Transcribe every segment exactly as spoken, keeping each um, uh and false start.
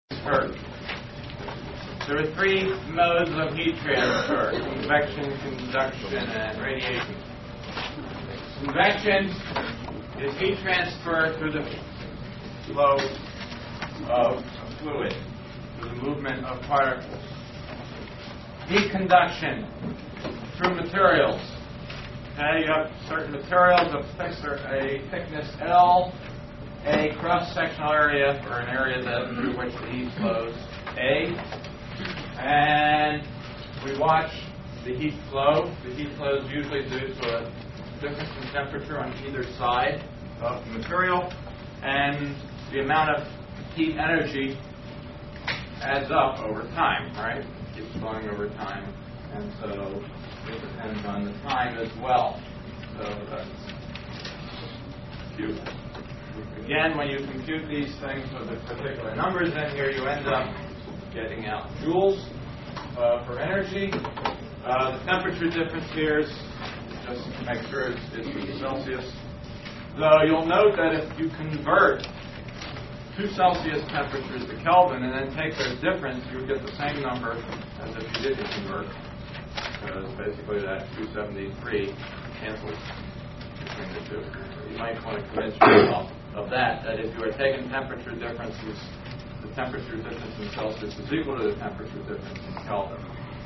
transfer. There are three modes of heat transfer: convection, conduction, and radiation. Convection is heat transfer through the flow of fluid, through the movement of particles. Heat conduction through materials. Okay, you have certain materials of a thickness L, a cross-sectional area, or an area that through which the heat flows, A, and we watch the heat flow. The heat flow is usually due to a difference in temperature on either side of the material, and the amount of heat energy adds up over time, right? It keeps flowing over time, and so it depends on the time as well. So that's Q. Again, when you compute these things with the particular numbers in here, you end up getting out joules uh, for energy. Uh, the temperature difference here is just to make sure it's, it's Celsius. Though you'll note that if you convert two Celsius temperatures to Kelvin and then take their difference, you get the same number as if you didn't convert. Because basically that two seventy-three cancels between the two. So you might want to convince yourself of that, that if you are taking temperature differences, the temperature difference in Celsius is equal to the temperature difference in Kelvin.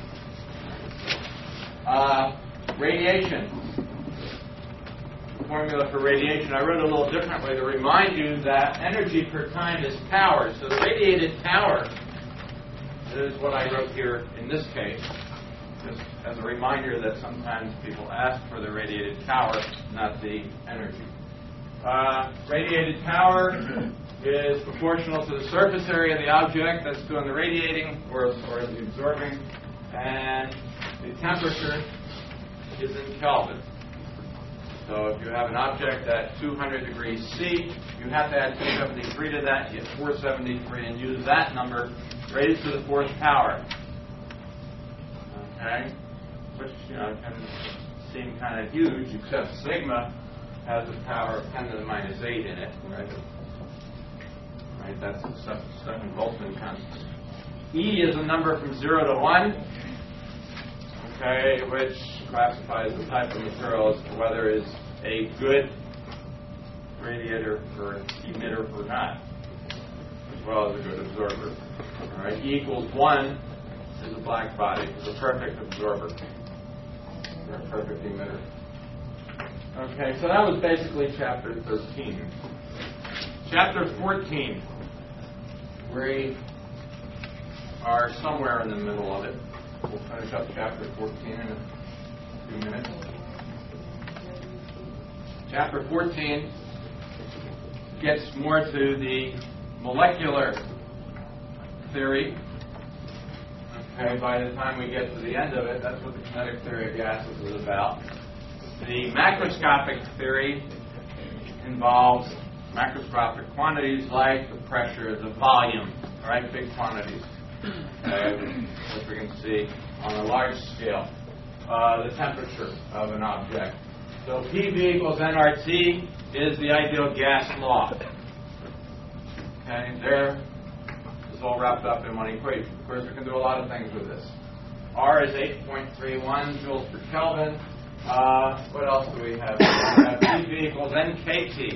Uh, radiation. The formula for radiation, I wrote a little differently to remind you that energy per time is power. So the radiated power is what I wrote here in this case, just as a reminder that sometimes people ask for the radiated power, not the energy. Uh, radiated power is proportional to the surface area of the object that's doing the radiating or, or the absorbing, and the temperature is in Kelvin. So if you have an object at two hundred degrees C, you have to add two seventy-three to that, you get four seventy-three, and use that number raised to the fourth power. Okay? Which, you know, can seem kind of huge, except sigma has a power of ten to the minus eight in it, right? Right, that's the Stefan Boltzmann constant. E is a number from zero to one, okay, which classifies the type of material as to whether it's a good radiator or emitter or not, as well as a good absorber. All right, E equals one is a black body, it's a perfect absorber, or a perfect emitter. Okay, so that was basically chapter thirteen. Chapter fourteen, we are somewhere in the middle of it. We'll finish up chapter fourteen in a few minutes. Chapter fourteen gets more to the molecular theory. Okay, by the time we get to the end of it, that's what the kinetic theory of gases is about. The macroscopic theory involves macroscopic quantities like the pressure, the volume, all right, big quantities, okay, which we can see on a large scale. Uh, the temperature of an object. So P V equals N R T is the ideal gas law. Okay, there is all wrapped up in one equation. Of course, we can do a lot of things with this. R is eight point three one joules per Kelvin. Uh, what else do we have? We have P V equals N K T.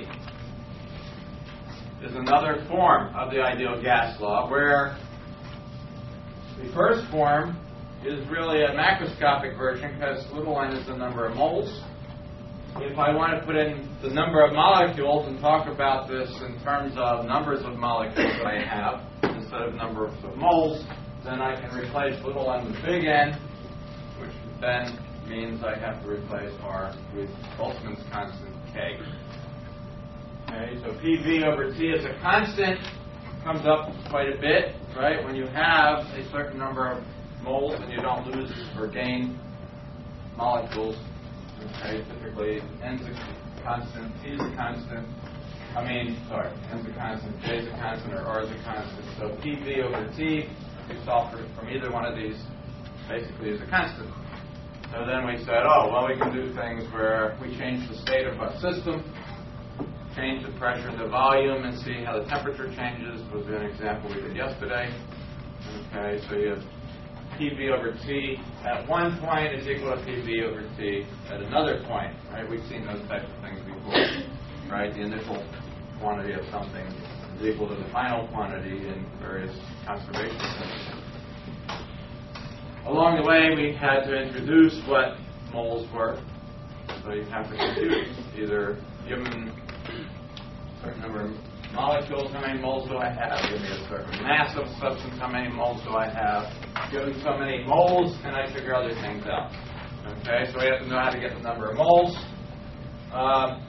Is another form of the ideal gas law, where the first form is really a macroscopic version because little n is the number of moles. If I want to put in the number of molecules and talk about this in terms of numbers of molecules that I have instead of numbers of moles, then I can replace little n with big N, which then means I have to replace R with Boltzmann's constant K. Okay, so P V over T is a constant, comes up quite a bit, right? When you have a certain number of moles and you don't lose or gain molecules, okay, typically N's a constant, T is a constant, I mean, sorry, N's a constant, J is a constant, or R is a constant. So P V over T, if you solve for, from either one of these, basically is a constant. So then we said, oh, well, we can do things where we change the state of a system, change the pressure and the volume and see how the temperature changes was an example we did yesterday. Okay, so you have P V over T at one point is equal to P V over T at another point, right? We've seen those types of things before, right? The initial quantity of something is equal to the final quantity in various conservation systems. Along the way, we had to introduce what moles were. So you have to compute either given a certain number of molecules, how many moles do I have? Give me a certain mass of substance, how many moles do I have? Given so many moles, can I figure other things out? Okay, so we have to know how to get the number of moles, uh,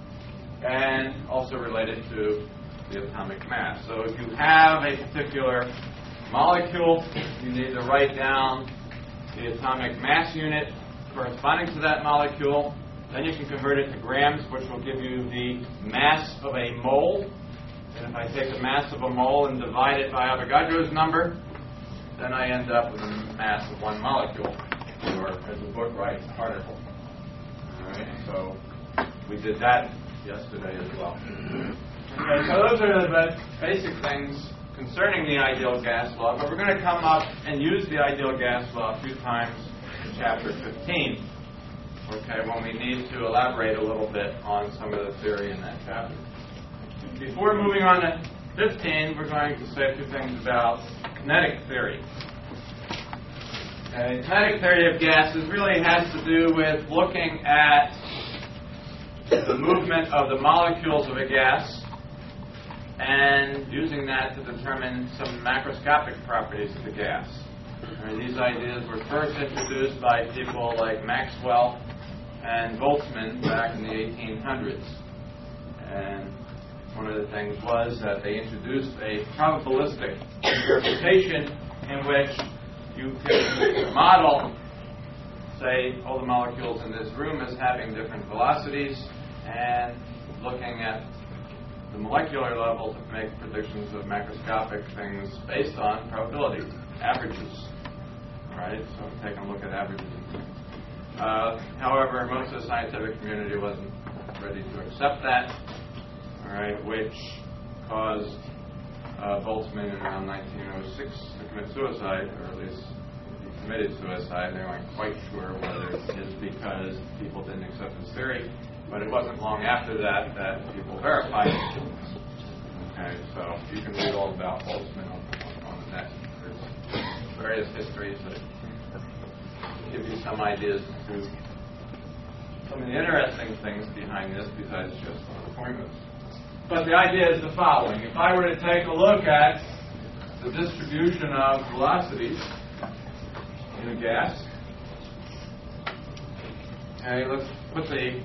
and also related to the atomic mass. So if you have a particular molecule, you need to write down the atomic mass unit corresponding to that molecule. Then you can convert it to grams, which will give you the mass of a mole. And if I take the mass of a mole and divide it by Avogadro's number, then I end up with a mass of one molecule, or as the book writes, particle. All right, so we did that yesterday as well. Okay, so those are the basic things concerning the ideal gas law, but we're going to come up and use the ideal gas law a few times in chapter fifteen, okay, when we need to elaborate a little bit on some of the theory in that chapter. Before moving on to fifteen, we're going to say a few things about kinetic theory. Okay, kinetic theory of gases really has to do with looking at the movement of the molecules of a gas and using that to determine some macroscopic properties of the gas. Right, these ideas were first introduced by people like Maxwell and Boltzmann back in the eighteen hundreds. And one of the things was that they introduced a probabilistic interpretation in which you can model, say, all the molecules in this room as having different velocities and looking at the molecular level to make predictions of macroscopic things based on probability, averages. All right, so I'm taking a look at averages and things. Uh, however, most of the scientific community wasn't ready to accept that, all right, which caused uh, Boltzmann in around nineteen oh six to commit suicide, or at least he committed suicide. They weren't quite sure whether it is because people didn't accept his theory. But it wasn't long after that that people verified it. Okay, so you can read all about Boltzmann on, on the net. There's various histories that give you some ideas to some of the interesting things behind this besides just formulas. But the idea is the following. If I were to take a look at the distribution of velocities in a gas, okay, let's put the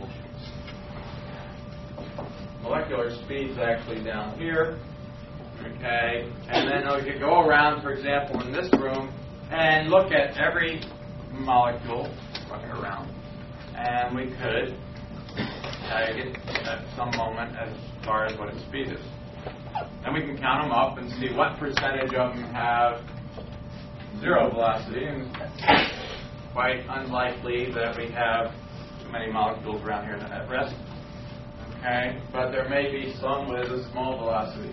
molecular speeds actually down here, okay, and then we could go around, for example, in this room and look at every molecule running around, and we could tag it at some moment as far as what its speed is. Then we can count them up and see what percentage of them have zero velocity, and it's quite unlikely that we have too many molecules around here at rest. Okay, but there may be some with a small velocity.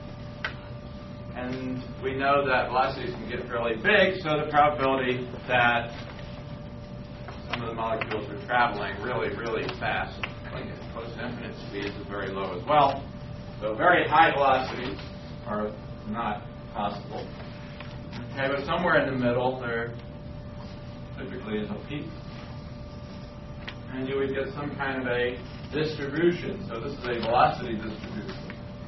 And we know that velocities can get fairly big, so the probability that some of the molecules are traveling really, really fast, like at close to infinite speeds, is very low as well. So very high velocities are not possible. Okay, but somewhere in the middle, there typically is a peak. And you would get some kind of a distribution. So this is a velocity distribution.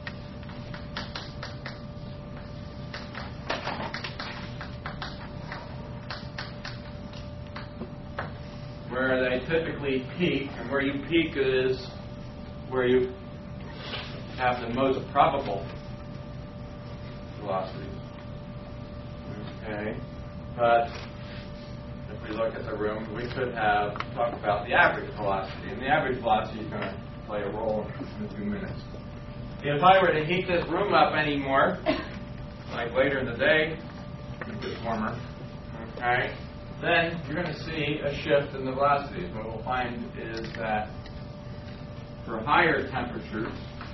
Where they typically peak, and where you peak is where you have the most probable velocities. Okay, but if we look at the room, we could have talked about the average velocity, and the average velocity is going to play a role in a few minutes. If I were to heat this room up anymore, like later in the day, it gets warmer, okay, then you're going to see a shift in the velocities. What we'll find is that for higher temperatures,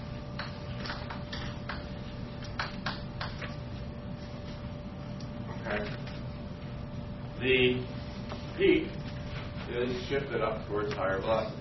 Okay. The peak is shifted up towards higher velocity.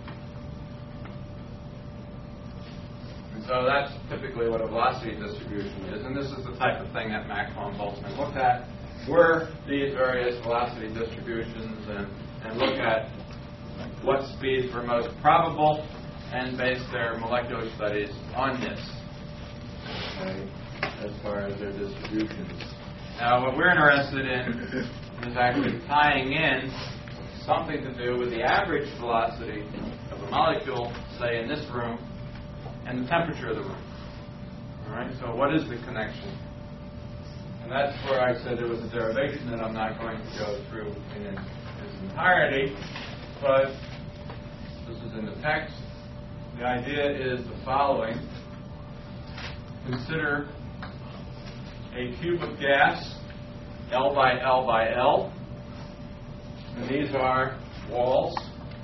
And so that's typically what a velocity distribution is, and this is the type of thing that Maxwell and Boltzmann looked at, were these various velocity distributions, and, and look at what speeds were most probable and base their molecular studies on this, okay, as far as their distributions. Now, what we're interested in is actually tying in something to do with the average velocity of a molecule, say in this room, and the temperature of the room. All right, so what is the connection? And that's where I said there was a derivation that I'm not going to go through in its entirety, but this is in the text. The idea is the following. Consider a cube of gas, L by L by L, and these are walls.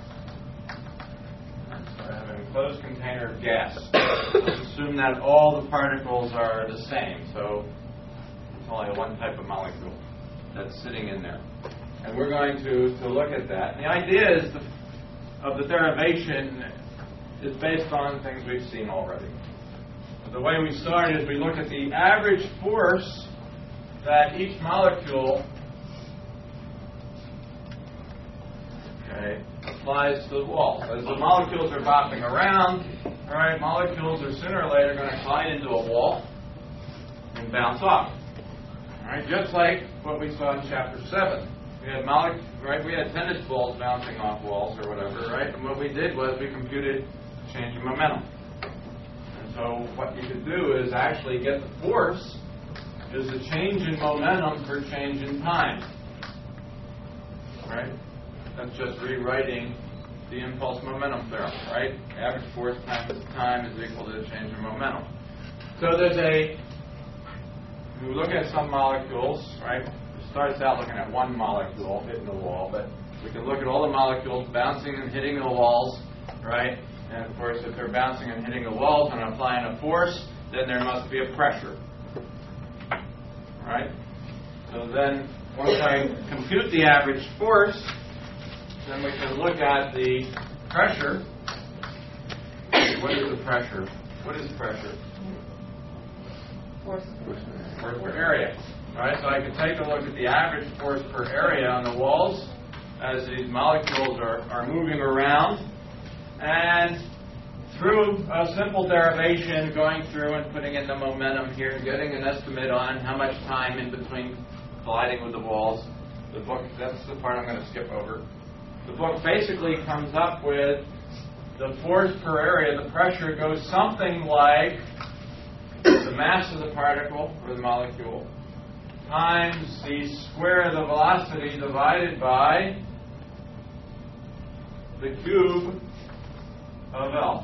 So I have an enclosed container of gas. Let's assume that all the particles are the same, so it's only one type of molecule that's sitting in there. And we're going to, to look at that. And the idea is the, of the derivation is based on things we've seen already. The way we start is we look at the average force that each molecule okay, applies to the wall. As the molecules are bopping around, all right, molecules are sooner or later going to collide into a wall and bounce off. All right, just like what we saw in chapter seven. We had molecules, right? We had tennis balls bouncing off walls or whatever, right? And what we did was we computed change in momentum. And so what you could do is actually get the force is the change in momentum per change in time. Right? That's just rewriting the impulse momentum theorem, right? Average force times time is equal to the change in momentum. So there's a, we look at some molecules, right? It starts out looking at one molecule hitting the wall, but we can look at all the molecules bouncing and hitting the walls, right? And of course, if they're bouncing and hitting the walls and applying a force, then there must be a pressure. Right? So then, once I compute the average force, then we can look at the pressure. What is the pressure? What is pressure? Force. Force per area. Right? So I can take a look at the average force per area on the walls as these molecules are, are moving around. And through a simple derivation, going through and putting in the momentum here, getting an estimate on how much time in between colliding with the walls. The book, that's the part I'm going to skip over. The book basically comes up with the force per area, the pressure goes something like the mass of the particle or the molecule times the square of the velocity divided by the cube of L.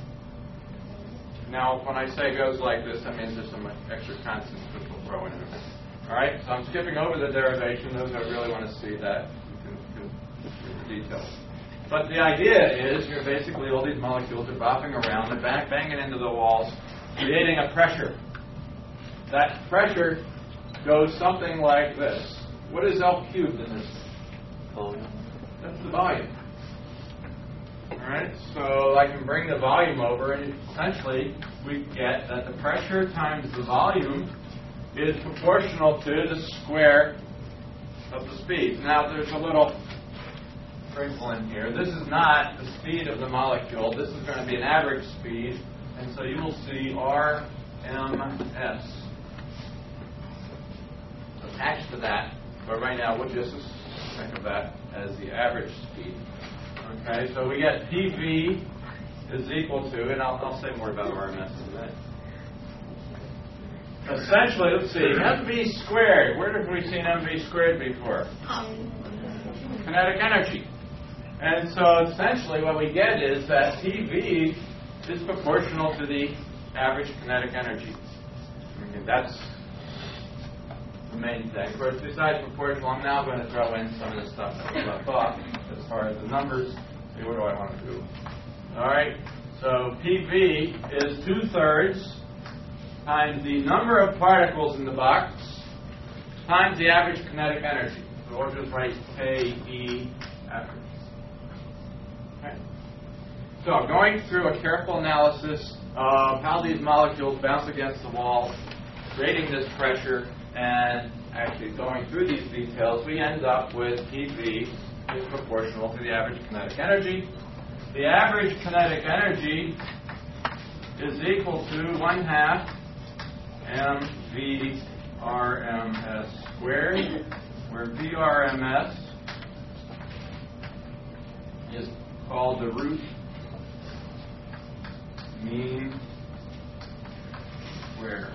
Now, when I say it goes like this, that means there's some extra constants that we'll throw in there. All right, so I'm skipping over the derivation. Those that really want to see that, you can, can see the details. But the idea is, you're basically all these molecules are bopping around, they're bang, banging into the walls, creating a pressure. That pressure goes something like this. What is L cubed in this? Volume. That's the volume. All right, so I can bring the volume over, and essentially we get that the pressure times the volume is proportional to the square of the speed. Now, there's a little wrinkle in here. This is not the speed of the molecule. This is going to be an average speed, and so you will see R M S attached to that. But right now, we'll just think of that as the average speed. Okay, so we get P V is equal to, and I'll, I'll say more about R M S in a minute. Essentially, let's see, M V squared. Where have we seen M V squared before? Kinetic energy. And so essentially what we get is that P V is proportional to the average kinetic energy. Okay, that's the main thing. Of course, besides proportional, I'm now going to throw in some of the stuff that we left off as far as the numbers. See, what do I want to do? All right, so P V is two-thirds times the number of particles in the box times the average kinetic energy. So we'll just write K E average. Okay. So going through a careful analysis of how these molecules bounce against the wall, creating this pressure, and actually going through these details, we end up with P V is proportional to the average kinetic energy. The average kinetic energy is equal to one half M V R M S squared, where V R M S is called the root mean square.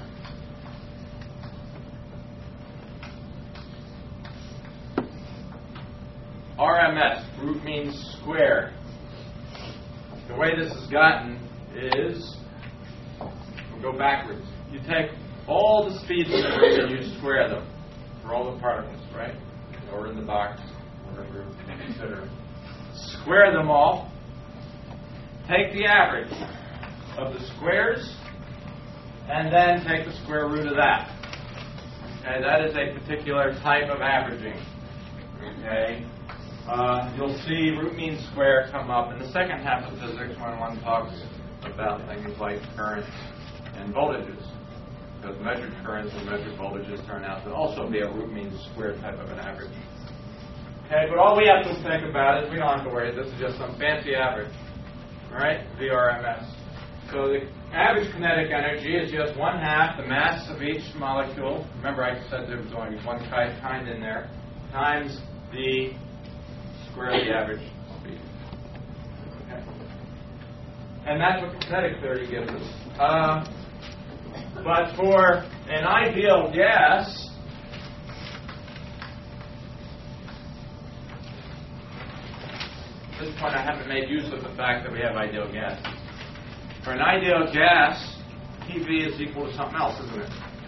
R M S, root mean square. The way this is gotten is, we'll go backwards. You take all the speeds in the root and you square them for all the particles, right? Or in the box, whatever you consider. Square them all. Take the average of the squares, and then take the square root of that. Okay, that is a particular type of averaging. Okay. Uh, you'll see root mean square come up in the second half of physics when one talks about things like currents and voltages. Because measured currents and measured voltages turn out to also be a root mean square type of an average. Okay, but all we have to think about is we don't have to worry. This is just some fancy average. All right, V R M S. So the average kinetic energy is just one half the mass of each molecule. Remember, I said there was only one kind in there, times the square of the average speed. Okay. And that's what kinetic theory gives us. Uh, but for an ideal gas, at this point I haven't made use of the fact that we have ideal gas. For an ideal gas, P V is equal to something else, isn't it?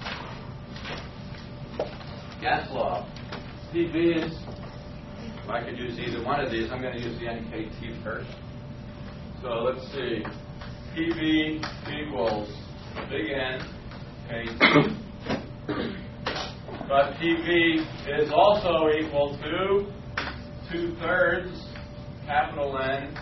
Gas law. P V is, if I could use either one of these, I'm going to use the N K T first. So let's see. P V equals big N K T. But P V is also equal to two-thirds capital N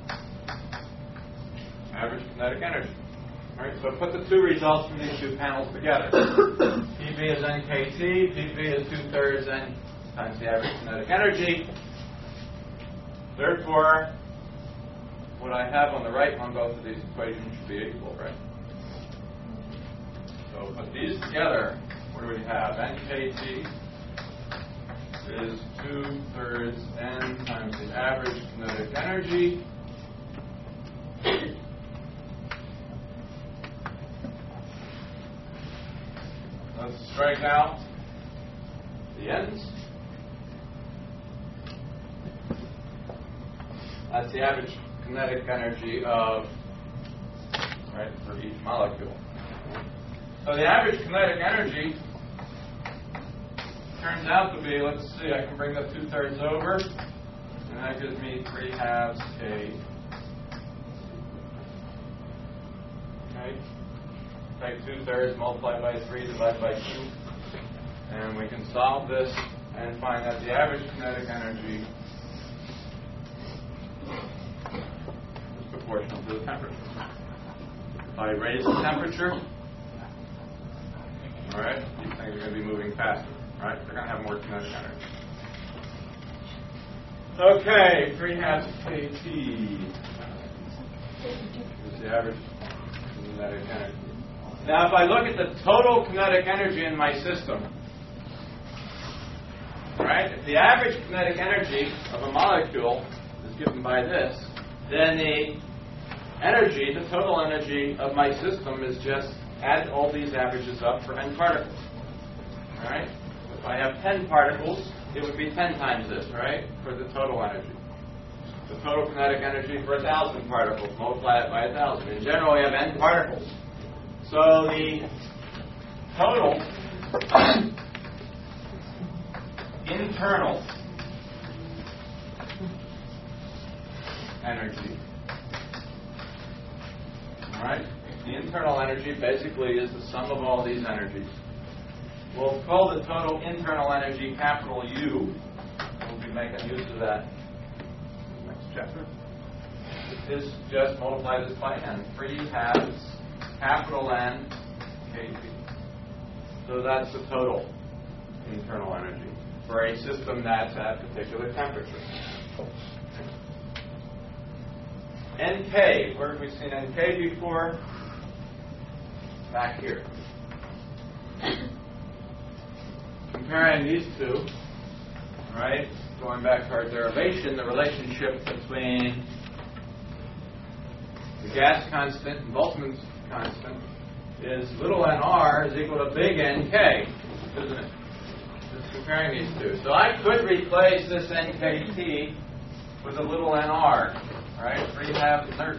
average kinetic energy. All right, so put the two results from these two panels together. P V is N K T, P V is two-thirds N times the average kinetic energy. Therefore, what I have on the right on both of these equations should be equal, right? So put these together, what do we have? N K T is two-thirds N times the average kinetic energy. Let's strike out the ends. That's the average kinetic energy of, right, for each molecule. So the average kinetic energy turns out to be, let's see, I can bring the two-thirds over, and that gives me three halves K. Okay. Take two-thirds, multiply by three, divide by two, and we can solve this and find that the average kinetic energy is proportional to the temperature. If I raise the temperature, all right, these things are going to be moving faster, right? They're going to have more kinetic energy. Okay, three halves K T is the average kinetic energy. Now, if I look at the total kinetic energy in my system, right, if the average kinetic energy of a molecule is given by this, then the energy, the total energy of my system is just add all these averages up for n particles. All right? If I have ten particles, it would be ten times this, right, for the total energy. The total kinetic energy for one thousand particles, multiply it by one thousand. In general, we have n particles. So the total internal energy, all right? The internal energy basically is the sum of all these energies. we'll call the total internal energy capital U. We'll be making use of that next chapter. This just multiply this by n. three halves capital N kT. So that's the total internal energy for a system that's at particular temperature. N K, where have we seen N K before? Back here. Comparing these two, right, going back to our derivation, the relationship between the gas constant and Boltzmann's constant is little nr is equal to big N K, isn't it? Just comparing these two. So I could replace this N K T with a little nr, right? three halves inertia.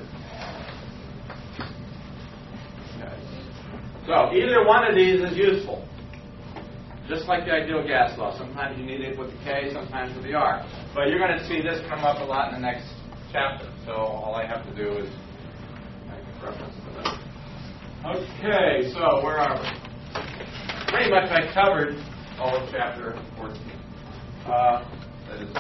Okay. So either one of these is useful. Just like the ideal gas law. Sometimes you need it with the K, sometimes with the R. But you're going to see this come up a lot in the next chapter. So all I have to do is make a reference to that. Okay, so where are we? Pretty much I covered all of chapter fourteen. Uh, that is,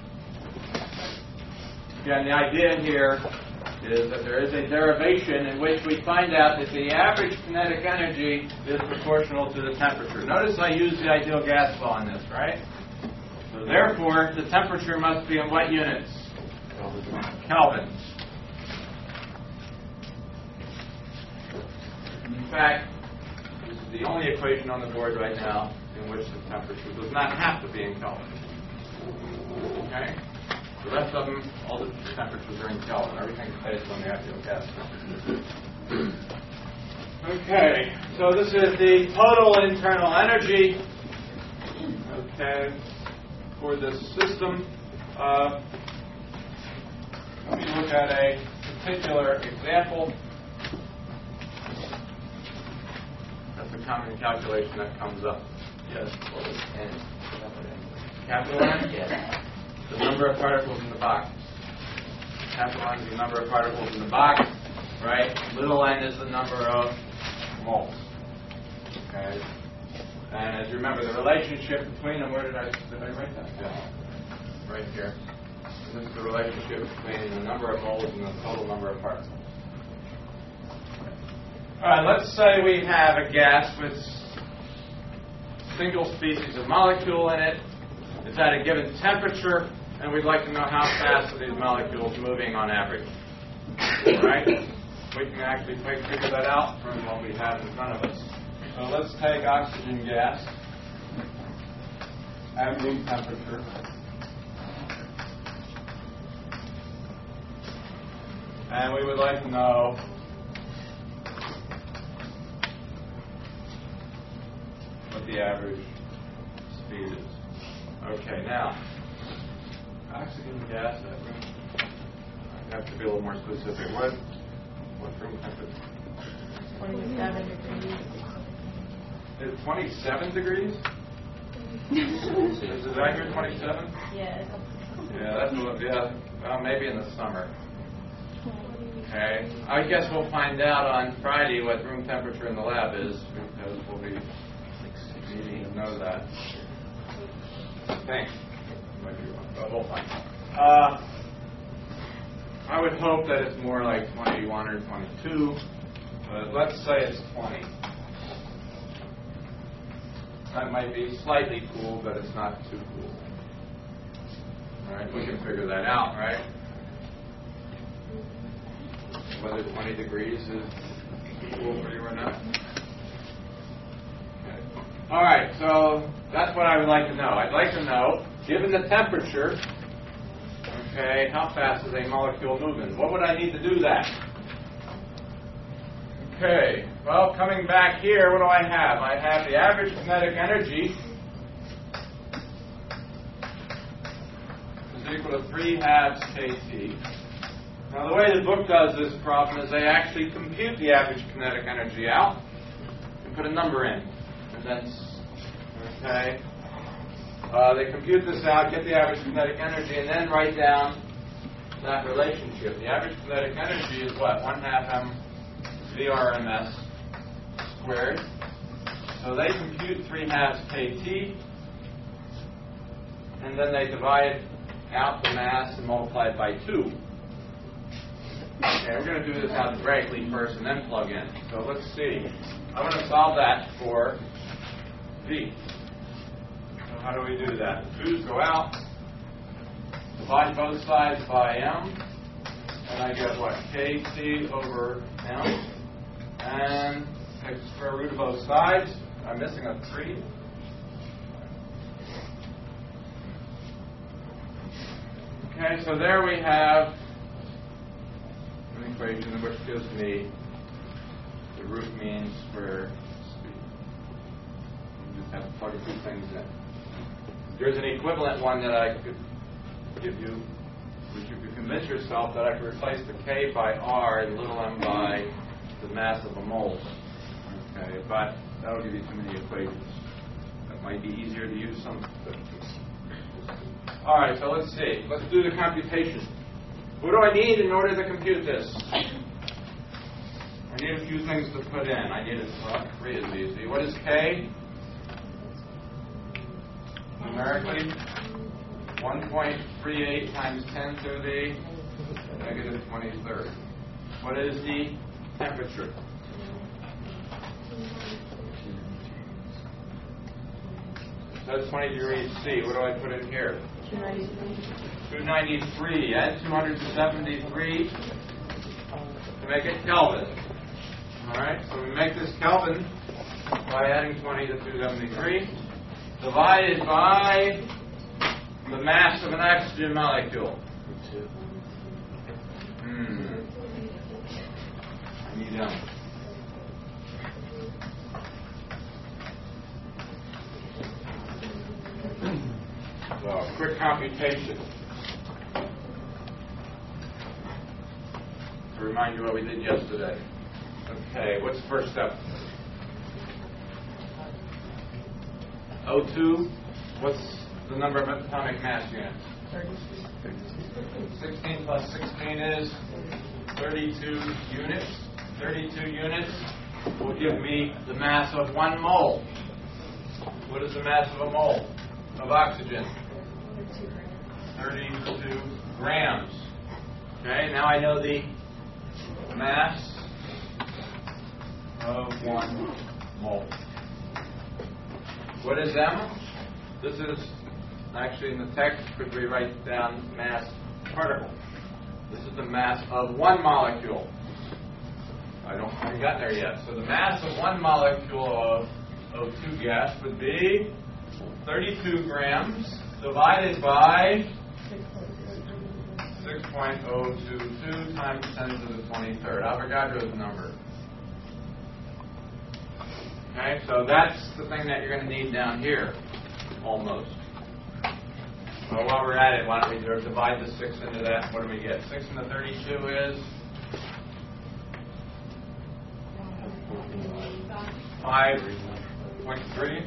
again, the idea here is that there is a derivation in which we find out that the average kinetic energy is proportional to the temperature. Notice I use the ideal gas law in this, right? So therefore, the temperature must be in what units? Kelvins. In fact, this is the only equation on the board right now in which the temperature does not have to be in Kelvin. Okay? The rest of them, all the temperatures are in Kelvin. Everything's based on the ideal gas temperature. Okay, so this is the total internal energy, okay, for this system. Uh, let me look at a particular example. That's a common calculation that comes up. Yes. What is N? Capital N? Yes. The number of particles in the box. Capital N is the number of particles in the box, right? Little n is the number of moles. Okay. And as you remember, the relationship between them, where did I did I write that down? Right here. And this is the relationship between the number of moles and the total number of particles. All right, let's say we have a gas with single species of molecule in it. It's at a given temperature, and we'd like to know how fast are these molecules moving on average. Right? We can actually figure that out from what we have in front of us. So let's take oxygen gas at room temperature. And we would like to know what the average speed is. Okay, now, oxygen gas at room, I have to be a little more specific. What, what room temperature? twenty-seven degrees. Is it twenty-seven degrees? Is it right here twenty-seven? Yeah. Yeah, that's a little, yeah, well, maybe in the summer. Okay, I guess we'll find out on Friday what room temperature in the lab is, because we'll be needing to know that. I think. Might be wrong, but we'll find out. Uh, I would hope that it's more like twenty-one or twenty-two, but let's say it's twenty. That might be slightly cool, but it's not too cool. All right, we can figure that out, right? Whether twenty degrees is cool for you or not. Okay. All right, so that's what I would like to know. I'd like to know, given the temperature, okay, how fast is a molecule moving? What would I need to do that? Okay, well, coming back here, what do I have? I have the average kinetic energy is equal to three halves kT. Now, the way the book does this problem is they actually compute the average kinetic energy out and put a number in. And then, okay, uh, they compute this out, get the average kinetic energy, and then write down that relationship. The average kinetic energy is what? one half m V R M S squared So they compute three halves kt, and then they divide out the mass and multiply it by two. Okay, we're going to do this algebraically first and then plug in. So let's see. I want to solve that for v. So how do we do that? twos go out, divide both sides by m, and I get what? Kt over m, and take the square root of both sides. I'm missing a three. Okay, so there we have an equation which gives me the root mean square speed. You just have to plug a few things in. There's an equivalent one that I could give you, which you could convince yourself that I could replace the K by R and little m by the mass of a mole. Okay, but that will give you too many equations. That might be easier to use some. All right, so let's see. Let's do the computation. What do I need in order to compute this? I need a few things to put in. I need a well, three is easy. What is K? Numerically, one point three eight times ten to the negative twenty-third. What is the temperature? That's twenty degrees C. What do I put in here? two ninety-three. Add two hundred seventy-three to make it Kelvin. All right, so we make this Kelvin by adding twenty to two seventy-three, divided by the mass of an oxygen molecule. Hmm. I need them. So, quick computation. To remind you what we did yesterday. Okay, what's the first step? O two, what's the number of atomic mass units? sixteen plus sixteen is thirty-two units. thirty-two units will give me the mass of one mole. What is the mass of a mole of oxygen? thirty-two grams. Okay, now I know the mass of one mole. What is M? This is actually in the text, could we write down mass particle? This is the mass of one molecule. I don't I haven't gotten there yet. So the mass of one molecule of O two gas would be thirty-two grams divided by six point zero two two times ten to the twenty-third. Avogadro's number. Okay, so that's the thing that you're going to need down here, almost. So while we're at it, why don't we divide the six into that? What do we get? six into thirty-two is five point three.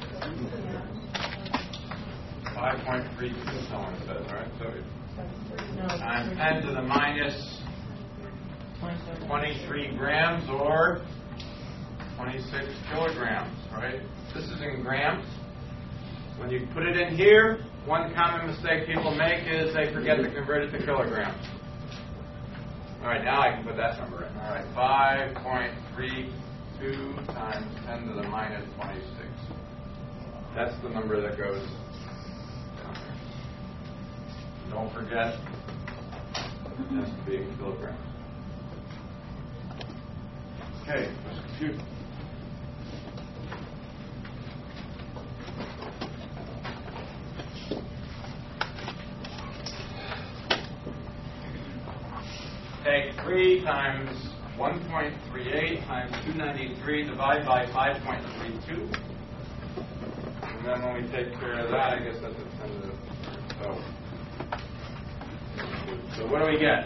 five point three two, someone says, right? So times ten to the minus twenty-three grams, or twenty-six kilograms, right? This is in grams. When you put it in here, one common mistake people make is they forget to convert it to kilograms. All right, now I can put that number in. All right, five point three two times ten to the minus twenty-six. That's the number that goes down there. Don't forget, it has to be in kilograms. Okay, let's compute. Take three times one point three eight times two ninety-three, divide by five point three two. And then when we take care of that, I guess that's a ten to the so. So what do we get?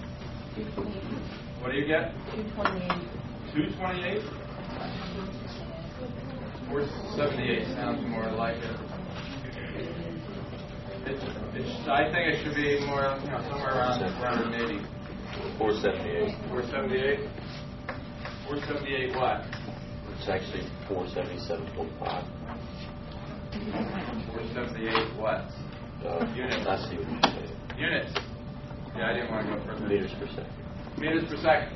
What do you get? two twenty-eight. two twenty-eight? four seventy-eight sounds more like it. It's, it's, I think it should be more, you know, somewhere around four eighty. four seventy-eight. four seventy-eight? four seventy-eight what? It's actually four seventy-seven point five. four seventy-eight what? Uh, Units. I see what you're saying. Units. Yeah, I didn't want to go further. Meters per second. Meters per second.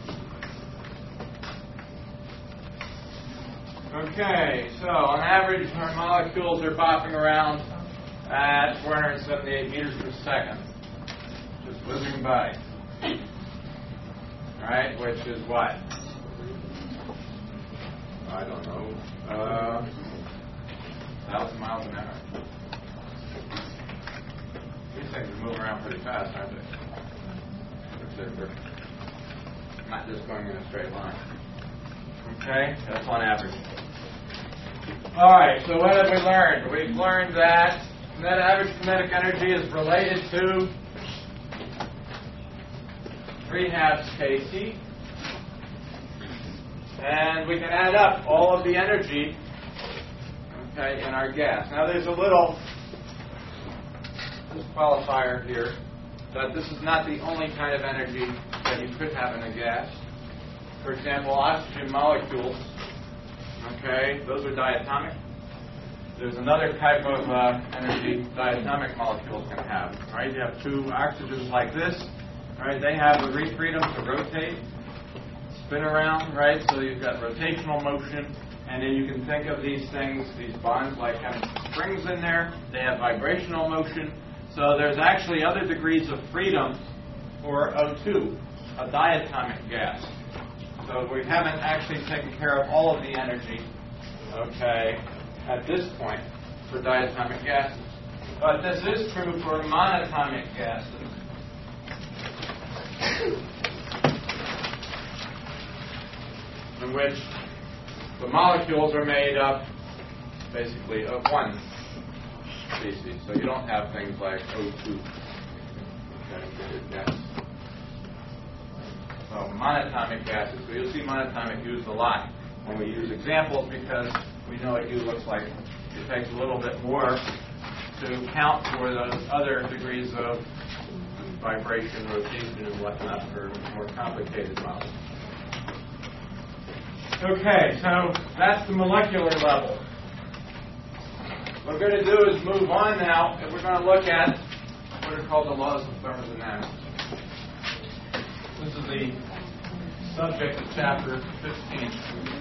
Okay, so on average, our molecules are bopping around at four hundred seventy-eight meters per second. Just whizzing by. Right, which is what? I don't know. Uh, one thousand miles an hour. These things are moving around pretty fast, aren't they? They're, they're not just going in a straight line. Okay, that's on average. All right, so what have we learned? We've learned that net average kinetic energy is related to three halves kc. And we can add up all of the energy, okay, in our gas. Now there's a little disqualifier here that this is not the only kind of energy that you could have in a gas. For example, oxygen molecules, okay, those are diatomic. There's another type of uh, energy diatomic molecules can have, right? You have two oxygens like this, right? They have the re- freedom to rotate, spin around, right? So you've got rotational motion, and then you can think of these things, these bonds, like having springs in there. They have vibrational motion. So there's actually other degrees of freedom for O two, a diatomic gas. So we haven't actually taken care of all of the energy, okay, at this point for diatomic gases. But this is true for monatomic gases. In which the molecules are made up basically of one species. So you don't have things like O two. Okay, gas. So monatomic gases. So you'll see monatomic used a lot when we use examples because we know what U looks like. It takes a little bit more to count for those other degrees of vibration, rotation, and whatnot for more complicated models. Okay, so that's the molecular level. What we're going to do is move on now, and we're going to look at what are called the laws of thermodynamics. This is the subject of chapter fifteen.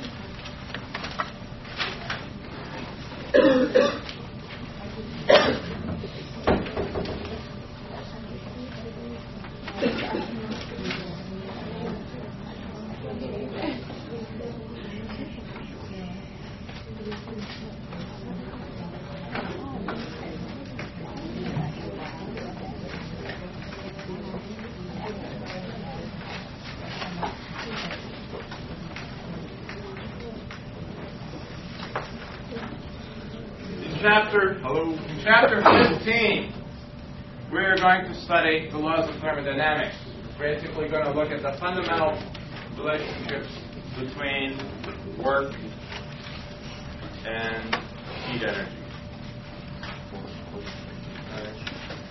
Chapter, hello. In chapter fifteen, we're going to study the laws of thermodynamics. We're basically going to look at the fundamental relationships between work and heat energy. Okay.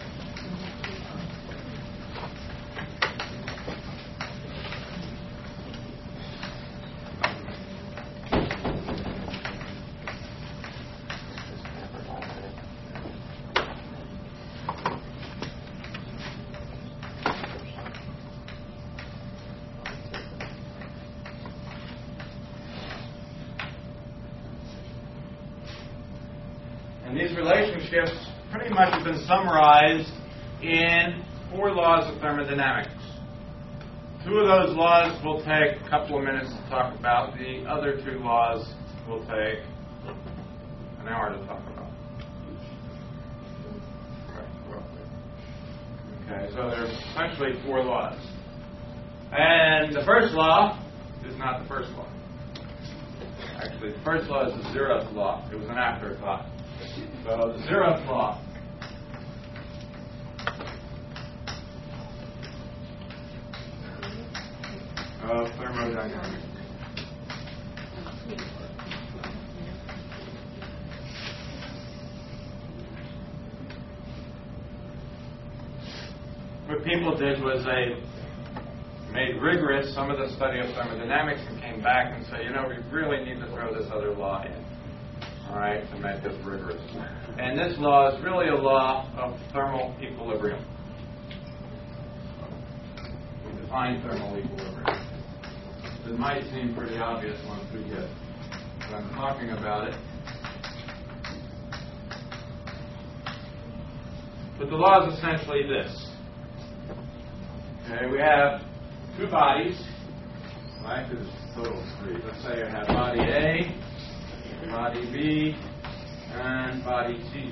And these relationships pretty much have been summarized in four laws of thermodynamics. Two of those laws will take a couple of minutes to talk about. The other two laws will take an hour to talk about. Okay, so there's essentially four laws. And the first law is not the first law. Actually, the first law is the zeroth law. It was an afterthought. So the zeroth law of thermodynamics. What people did was they made rigorous some of the study of thermodynamics and came come back and say, you know, we really need to throw this other law in, all right, to make this rigorous. And this law is really a law of thermal equilibrium. We define thermal equilibrium. It might seem pretty obvious once we get when I'm talking about it. But the law is essentially this. Okay, we have two bodies, right? There's a total of three. Let's say I have body A, body B, and body C.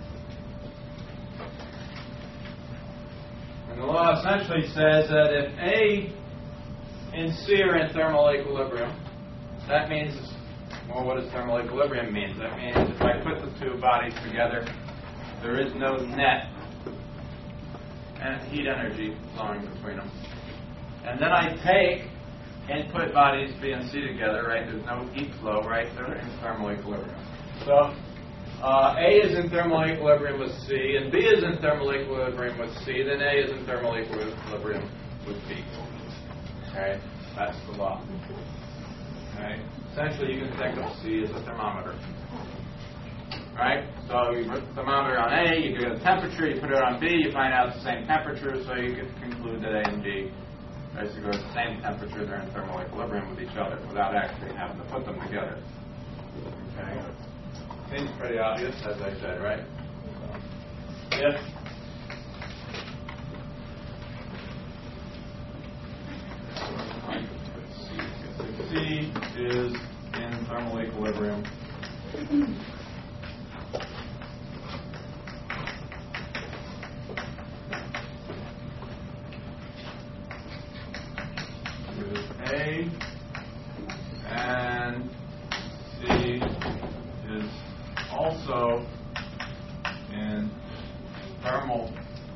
And the law essentially says that if A and C are in thermal equilibrium, that means, well, what does thermal equilibrium mean? That means if I put the two bodies together, there is no net and heat energy flowing between them. And then I take and put bodies B and C together, right? There's no heat flow, right? They're in thermal equilibrium. So uh, A is in thermal equilibrium with C, and B is in thermal equilibrium with C, then A is in thermal equilibrium with B. Okay? That's the law. Okay? Essentially, you can think of C as a thermometer. Right? So you put the thermometer on A, you get a temperature, you put it on B, you find out the same temperature, so you can conclude that A and B basically go at the same temperature, they're in thermal equilibrium with each other without actually having to put them together. Okay? Seems pretty obvious, as I said, right? So, if if C is in thermal equilibrium A and C is also in thermal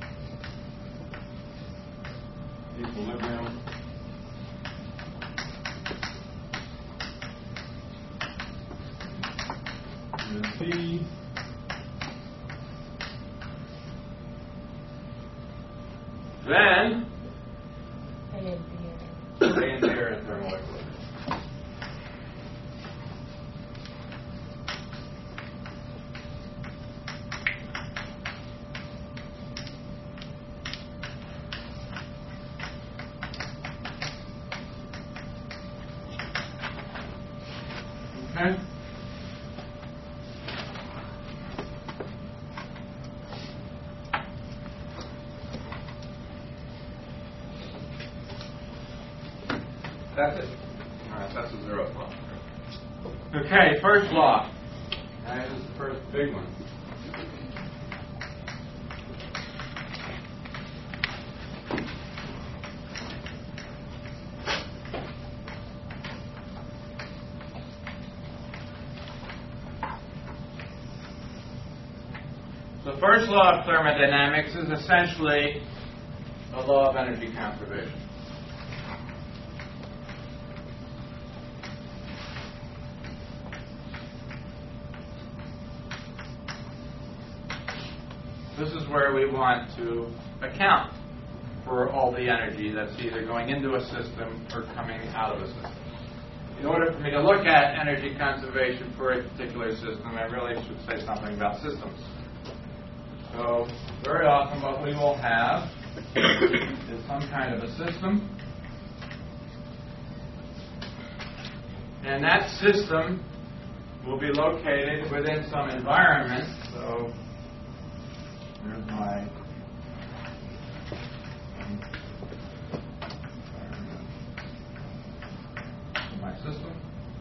equilibrium with B, then A and B A and B are in thermal equilibrium. Okay? That's it. All right, that's the zeroth law. Okay, first law. Okay, this is the first big one. The first law of thermodynamics is essentially a law of energy conservation. This is where we want to account for all the energy that's either going into a system or coming out of a system. In order for me to look at energy conservation for a particular system, I really should say something about systems. So very often what we will have is some kind of a system. And that system will be located within some environment. So there's my my system.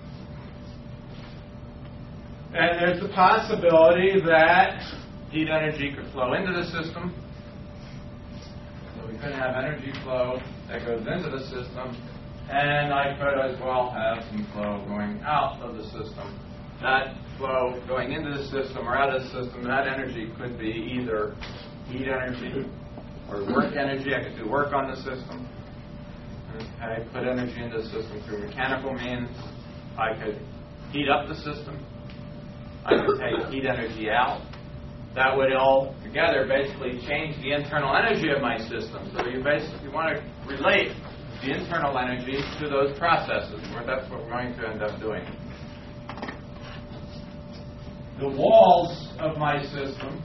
And there's the possibility that heat energy could flow into the system. So we could have energy flow that goes into the system, and I could as well have some flow going out of the system. That flow going into the system or out of the system, that energy could be either heat energy or work energy. I could do work on the system. I put energy into the system through mechanical means. I could heat up the system. I could take heat energy out. That would all together basically change the internal energy of my system. So you basically want to relate the internal energy to those processes. Or that's what we're going to end up doing. The walls of my system,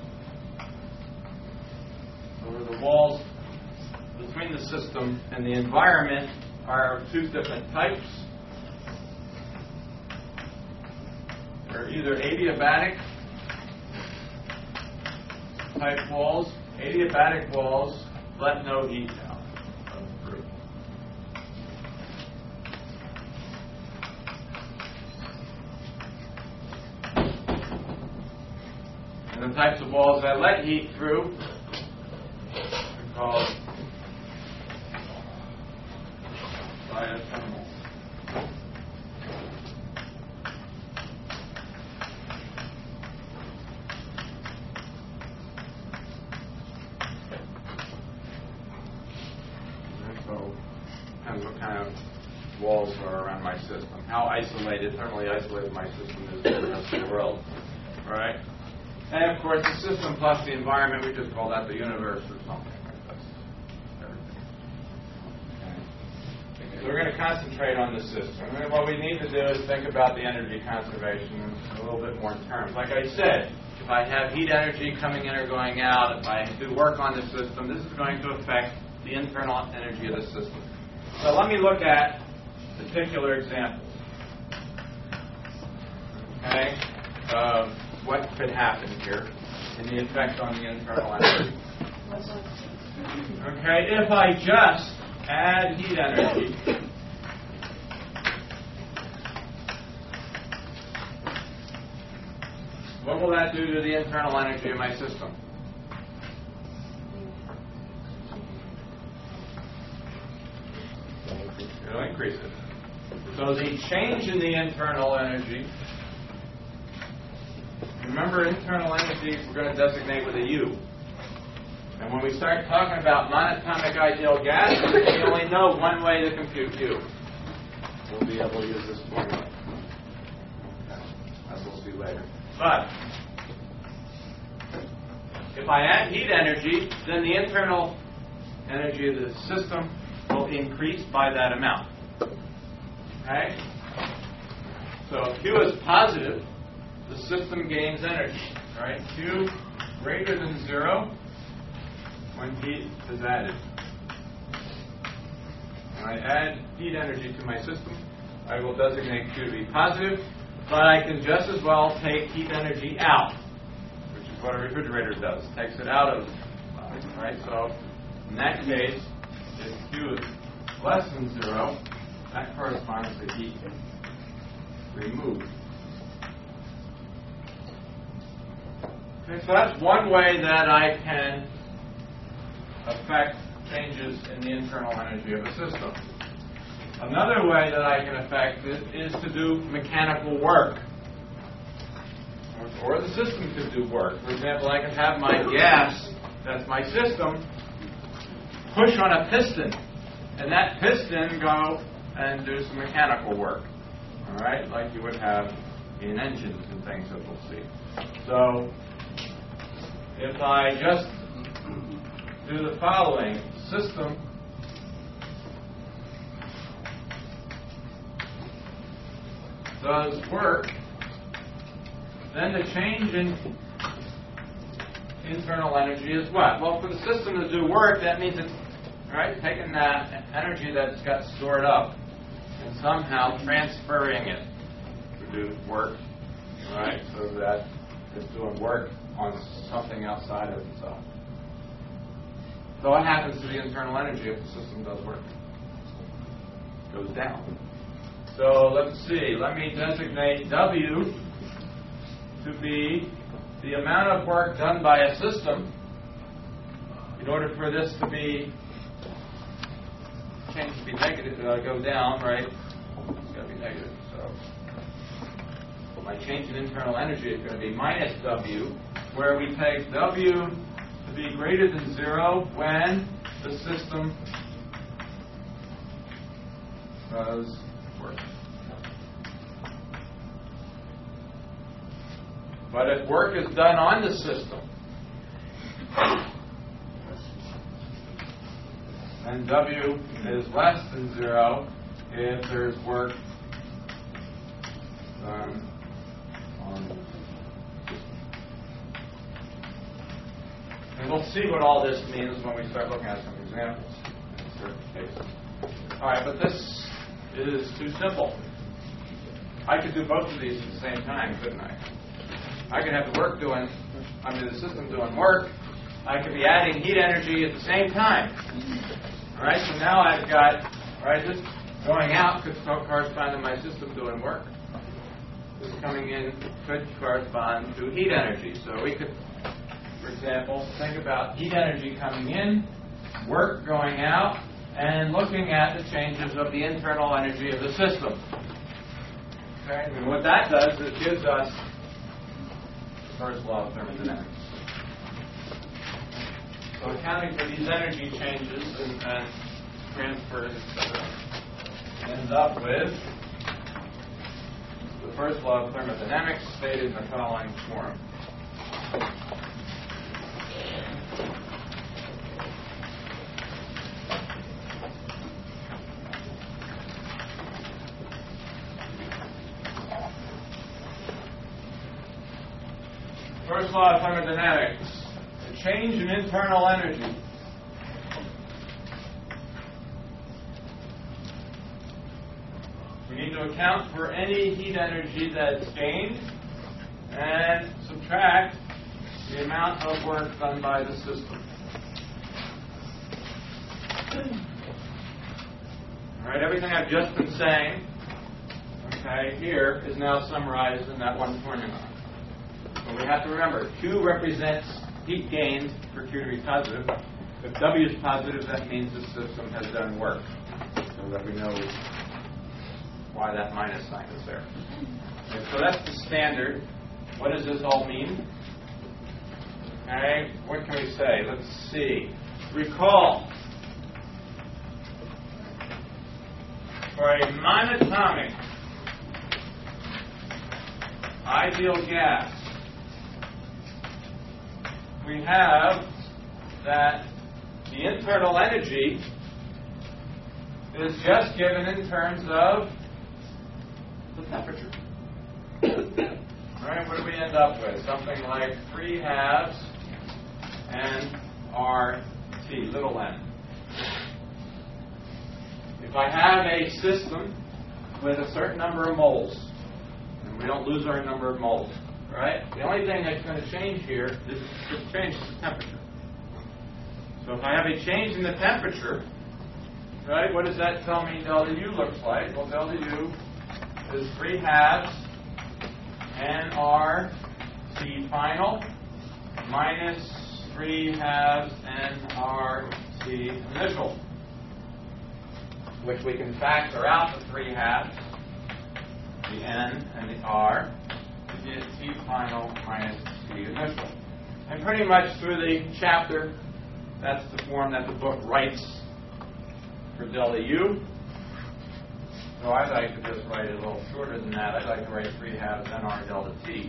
or the walls between the system and the environment, are of two different types. They're either adiabatic type walls. Adiabatic walls let no heat out through. And the types of walls that let heat through are called diathermal. So, depends what kind of walls are around my system. How isolated, thermally isolated my system is from the rest of the world. All right? And of course, the system plus the environment, we just call that the universe or something like this. Okay. So we're going to concentrate on the system. And what we need to do is think about the energy conservation in a little bit more terms. Like I said, if I have heat energy coming in or going out, if I do work on the system, this is going to affect the internal energy of the system. So let me look at particular examples. Okay, uh, what could happen here and the effect on the internal energy. Okay, if I just add heat energy, what will that do to the internal energy of my system? It'll increase it. So the change in the internal energy, remember internal energy we're going to designate with a U. And when we start talking about monatomic ideal gases, we only know one way to compute U. We'll be able to use this formula. Okay. As we'll see later. But if I add heat energy, then the internal energy of the system will increase by that amount. Okay? So if Q is positive, the system gains energy. Right? Q greater than zero when heat is added. When I add heat energy to my system, I will designate Q to be positive, but I can just as well take heat energy out, which is what a refrigerator does. It takes it out of, uh, right? So in that case, if Q is less than zero, that corresponds to heat removed. Okay, so that's one way that I can affect changes in the internal energy of a system. Another way that I can affect it is to do mechanical work. Or, or the system could do work. For example, I can have my gas, that's my system, push on a piston, and that piston go and do some mechanical work. All right, like you would have in engines and things that we'll see. So if I just do the following, system does work, then the change in internal energy is what? Well, for the system to do work, that means it's right taking that energy that's got stored up and somehow transferring it to do work, right? So that it's doing work on something outside of itself. So what happens to the internal energy if the system does work? It goes down. So let's see. Let me designate W to be the amount of work done by a system in order for this to be change to be negative, uh, go down, right? It's going to be negative. So my change in internal energy is going to be minus W, where we take W to be greater than zero when the system does work. But if work is done on the system, and W is less than zero if there's work done on the system. And we'll see what all this means when we start looking at some examples in certain cases. All right, but this is too simple. I could do both of these at the same time, couldn't I? I could have the work doing, I mean the system doing work. I could be adding heat energy at the same time. All right, so now I've got, all right, this going out could correspond to my system doing work. This coming in could correspond to heat energy. So we could, for example, think about heat energy coming in, work going out, and looking at the changes of the internal energy of the system. Okay, and what that does is it gives us the first law of thermodynamics. So accounting for these energy changes and, and transfers, et cetera, ends up with the first law of thermodynamics stated in the following form. First law of thermodynamics. A change in internal energy we need to account for any heat energy that's gained and subtract the amount of work done by the system. All right, everything I've just been saying, okay, here is now summarized in that one formula. So we have to remember, Q represents heat gained for Q to be positive. If W is positive, that means the system has done work, so that we know why that minus sign is there. Okay, so that's the standard. What does this all mean? Okay, what can we say? Let's see. Recall, for a monatomic ideal gas, we have that the internal energy is just given in terms of the temperature. All right, what do we end up with? Something like three halves and R T, little n. If I have a system with a certain number of moles, and we don't lose our number of moles, right? The only thing that's going to change here is to change the temperature. So if I have a change in the temperature, right, what does that tell me delta U looks like? Well, delta U is three halves N R T final minus three halves N R T initial, which we can factor out the three halves, the N and the R, to get T final minus T initial. And pretty much through the chapter, that's the form that the book writes for delta U. So I'd like to just write it a little shorter than that. I'd like to write three halves N R delta T.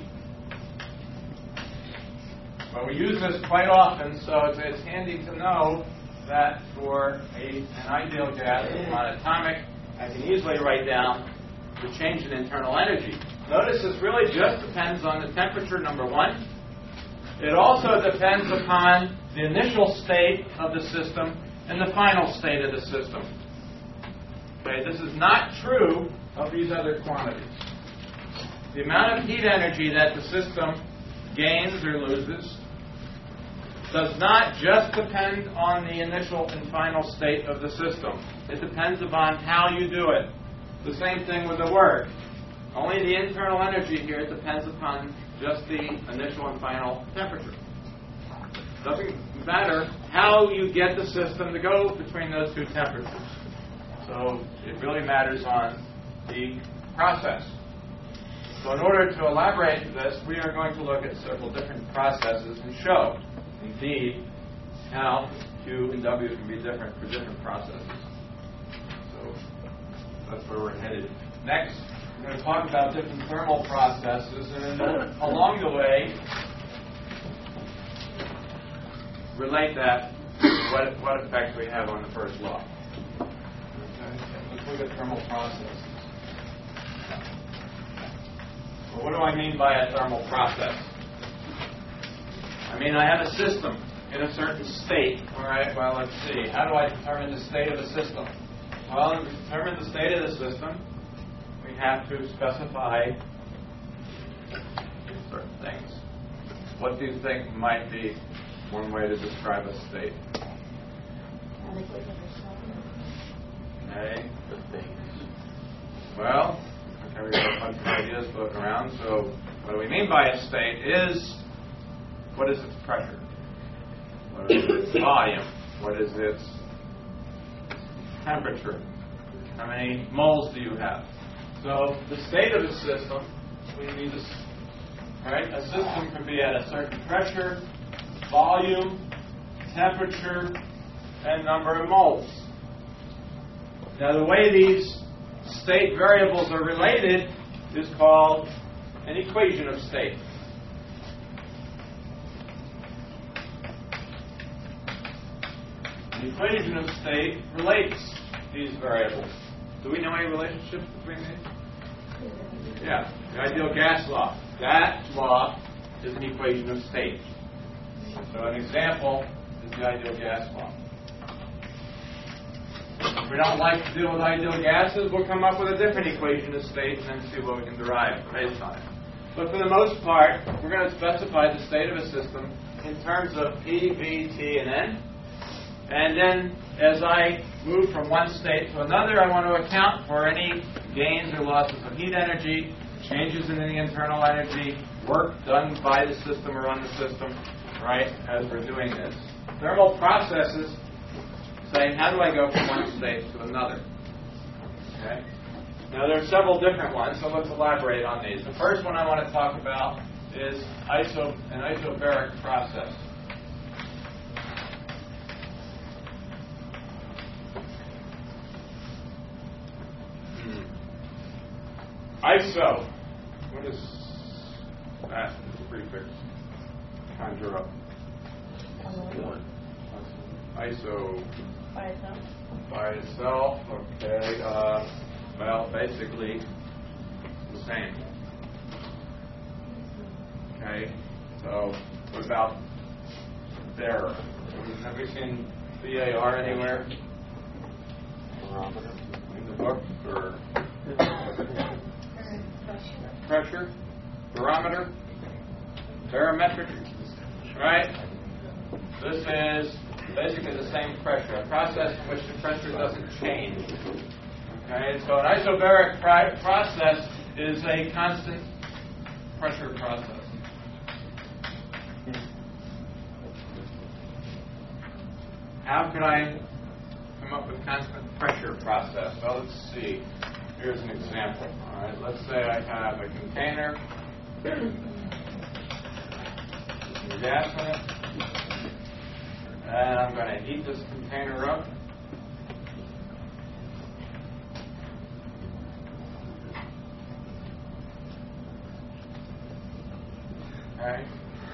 But we use this quite often, so it's, it's handy to know that for a, an ideal gas that's monatomic, I can easily write down the change in internal energy. Notice this really just depends on the temperature, number one. It also depends upon the initial state of the system and the final state of the system. Okay, this is not true of these other quantities. The amount of heat energy that the system gains or loses does not just depend on the initial and final state of the system. It depends upon how you do it. The same thing with the work. Only the internal energy here depends upon just the initial and final temperature. It doesn't matter how you get the system to go between those two temperatures. So it really matters on the process. So in order to elaborate this, we are going to look at several different processes and show, indeed, how Q and W can be different for different processes. So that's where we're headed. Next, we're going to talk about different thermal processes, and along the way, relate that to what, what effects we have on the first law. Okay. Let's look at thermal processes. Well, what do I mean by a thermal process? I mean, I have a system in a certain state. All right, well, let's see. How do I determine the state of a system? Well, to determine the state of the system, we have to specify certain things. What do you think might be one way to describe a state? Okay. The things. Well, okay, we've got a bunch of ideas floating around. So, what do we mean by a state is, what is its pressure? What is its volume? What is its temperature? How many moles do you have? So, the state of a system, we need to, right? A system can be at a certain pressure, volume, temperature, and number of moles. Now, the way these state variables are related is called an equation of state. The equation of state relates these variables. Do we know any relationships between these? Yeah, the ideal gas law. That law is an equation of state. So an example is the ideal gas law. If we don't like to deal with ideal gases, we'll come up with a different equation of state and then see what we can derive based on it. But for the most part, we're going to specify the state of a system in terms of P, V, T, and N. And then as I move from one state to another, I want to account for any gains or losses of heat energy, changes in the internal energy, work done by the system or on the system, right, as we're doing this. Thermal processes say, how do I go from one state to another? Okay. Now, there are several different ones, so let's elaborate on these. The first one I want to talk about is iso, an isobaric process. Iso. What is that? It's prefix. Conjure up. One. Iso. By itself. By itself. Okay. Uh, well, basically the same. Okay. So, what about bearer? Have we seen B A R anywhere Barometer. in the book or? Pressure, barometer, barometric, right? This is basically the same pressure, a process in which the pressure doesn't change. Okay, so an isobaric pri- process is a constant pressure process. How could I come up with constant pressure process? Well, let's see. Here's an example. All right, let's say I have a container, some gas in it, and I'm going to heat this container up. Okay.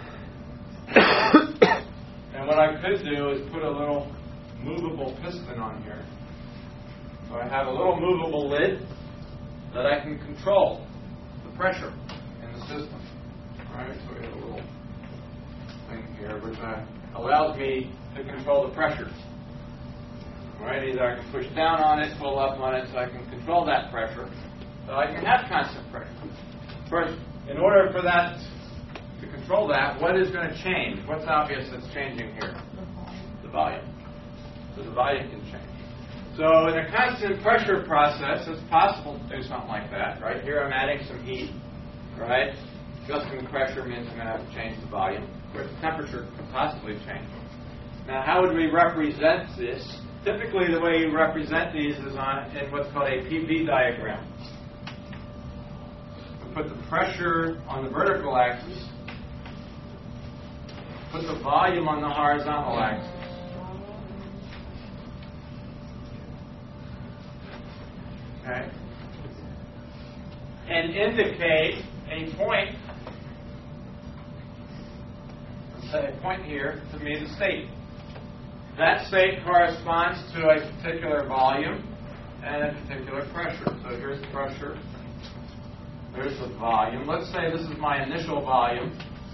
And what I could do is put a little movable piston on here. So I have a little movable lid that I can control the pressure in the system. All right, so we have a little thing here which uh, allows me to control the pressure. All right, either I can push down on it, pull up on it, so I can control that pressure. So I can have constant pressure. First, in order for that to control that, what is going to change? What's obvious that's changing here? The volume. So the volume can change. So in a constant pressure process, it's possible to do something like that. Right here I'm adding some heat. Right? Adjusting the pressure means I'm going to have to change the volume. Of course, the temperature could possibly change. Now, how would we represent this? Typically, the way you represent these is on in what's called a P V diagram. We put the pressure on the vertical axis, put the volume on the horizontal axis. Okay. And indicate a point, let's say a point here, to be the state. that state corresponds to a particular volume and a particular pressure. So here's pressure. There's the volume. Let's say this is my initial volume.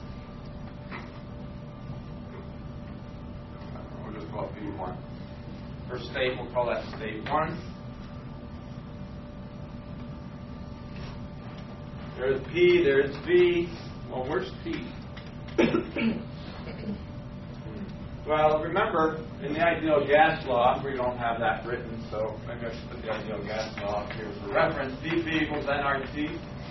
We'll just call it V one. For state, we'll call that state one. There's P, there's V. Well, where's P? Well, remember, in the ideal gas law, we don't have that written, so maybe I should put the ideal gas law up here for reference. D P equals N R T.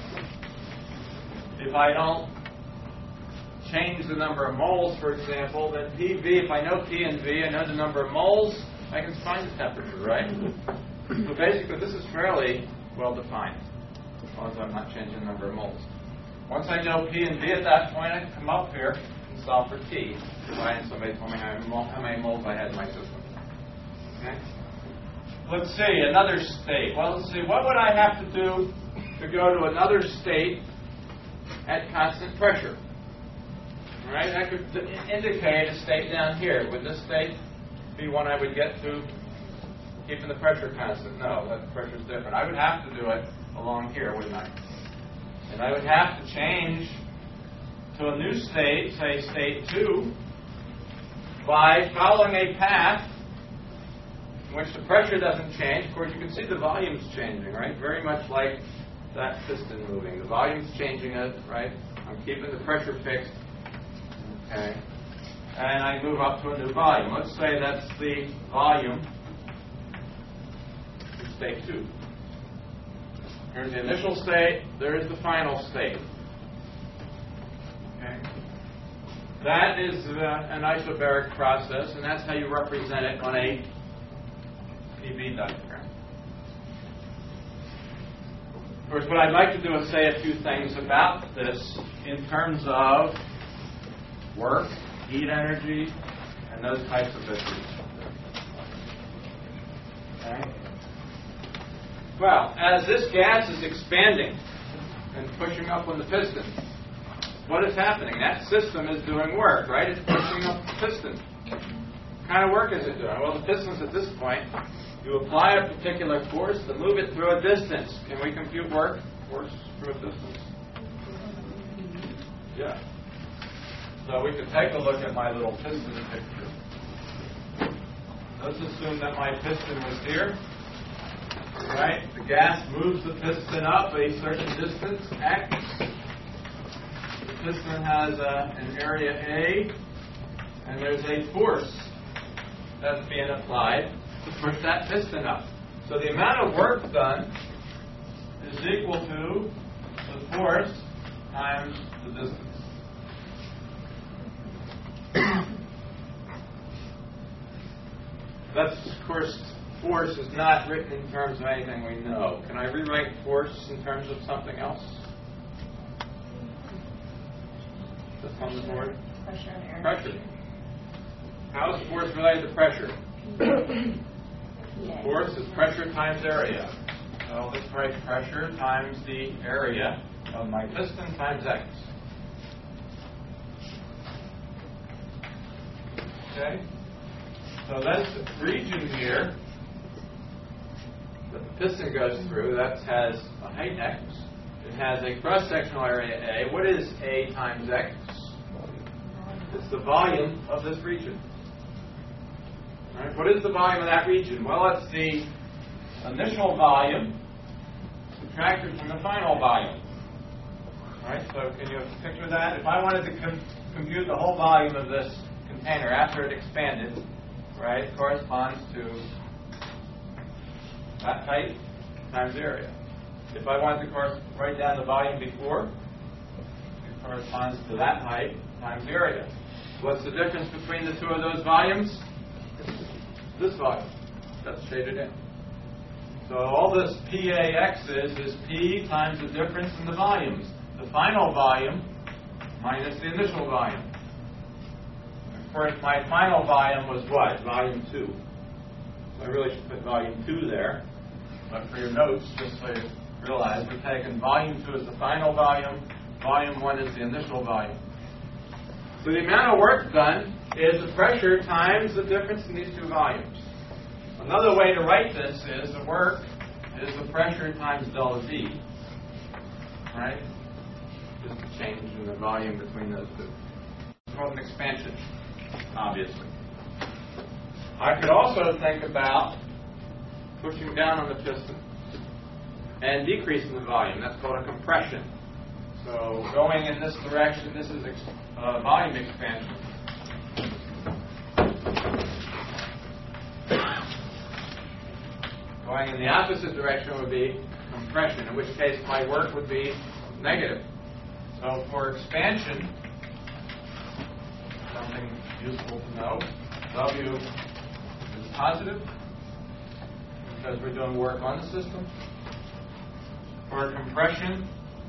If I don't change the number of moles, for example, then P V, if I know P and V, I know the number of moles, I can find the temperature, right? So basically, this is fairly well defined, as long as I'm not changing the number of moles. Once I know P and V at that point, I can come up here and solve for T. Right? And somebody told me how many, how many moles I had in my system. Okay? Let's see, another state. Well, let's see, what would I have to do to go to another state at constant pressure? All right? That could indicate a state down here. Would this state be one I would get to keeping the pressure constant? No, that pressure's different. I would have to do it along here, wouldn't I? And I would have to change to a new state, say state two, by following a path in which the pressure doesn't change. Of course, you can see the volume's changing, right? Very much like that piston moving. The volume's changing it, right? I'm keeping the pressure fixed. Okay. And I move up to a new volume. Let's say that's the volume in state two. Here's the initial state. There's the final state. Okay. That is uh, an isobaric process, and that's how you represent it on a P V diagram. Of course, what I'd like to do is say a few things about this in terms of work, heat energy, and those types of issues. Okay. Well, as this gas is expanding and pushing up on the piston, what is happening? That system is doing work, right? It's pushing up the piston. What kind of work is it doing? Well, the piston's at this point, you apply a particular force to move it through a distance. Can we compute work? Force through a distance? Yeah. So we could take a look at my little piston picture. Let's assume that my piston was here. Right? The gas moves the piston up a certain distance, x. The piston has a, an area A, and there's a force that's being applied to push that piston up. So the amount of work done is equal to the force times the distance. That's, of course, force is not written in terms of anything we know. Can I rewrite force in terms of something else? That's on the board? Pressure and area. Pressure. How is force related to pressure? Yeah. Force is pressure times area. So let's write pressure times the area of my piston times x. Okay? So that's the region here that the piston goes through. That has a height x. It has a cross-sectional area A. What is A times x? It's the volume of this region. All right, what is the volume of that region? Well, it's the initial volume subtracted from the final volume. All right, so can you picture that? If I wanted to com- compute the whole volume of this container after it expanded, right, it corresponds to that height times area. If I wanted to course, write down the volume before, it corresponds to that height times the area. What's the difference between the two of those volumes? This volume. That's shaded in. So all this P A X is, is P times the difference in the volumes. The final volume minus the initial volume. Of course, my final volume was what? Volume two. So I really should put volume two there. But for your notes, just so you realize, we're taking volume two as the final volume, volume one is the initial volume. So the amount of work done is the pressure times the difference in these two volumes. Another way to write this is the work is the pressure times delta V, right? Just a change in the volume between those two. It's called an expansion, obviously. I could also think about pushing down on the piston and decreasing the volume. That's called a compression. So going in this direction, this is ex- uh, volume expansion. Going in the opposite direction would be compression, in which case my work would be negative. So for expansion, something useful to know, W is positive because we're doing work on the system. For compression,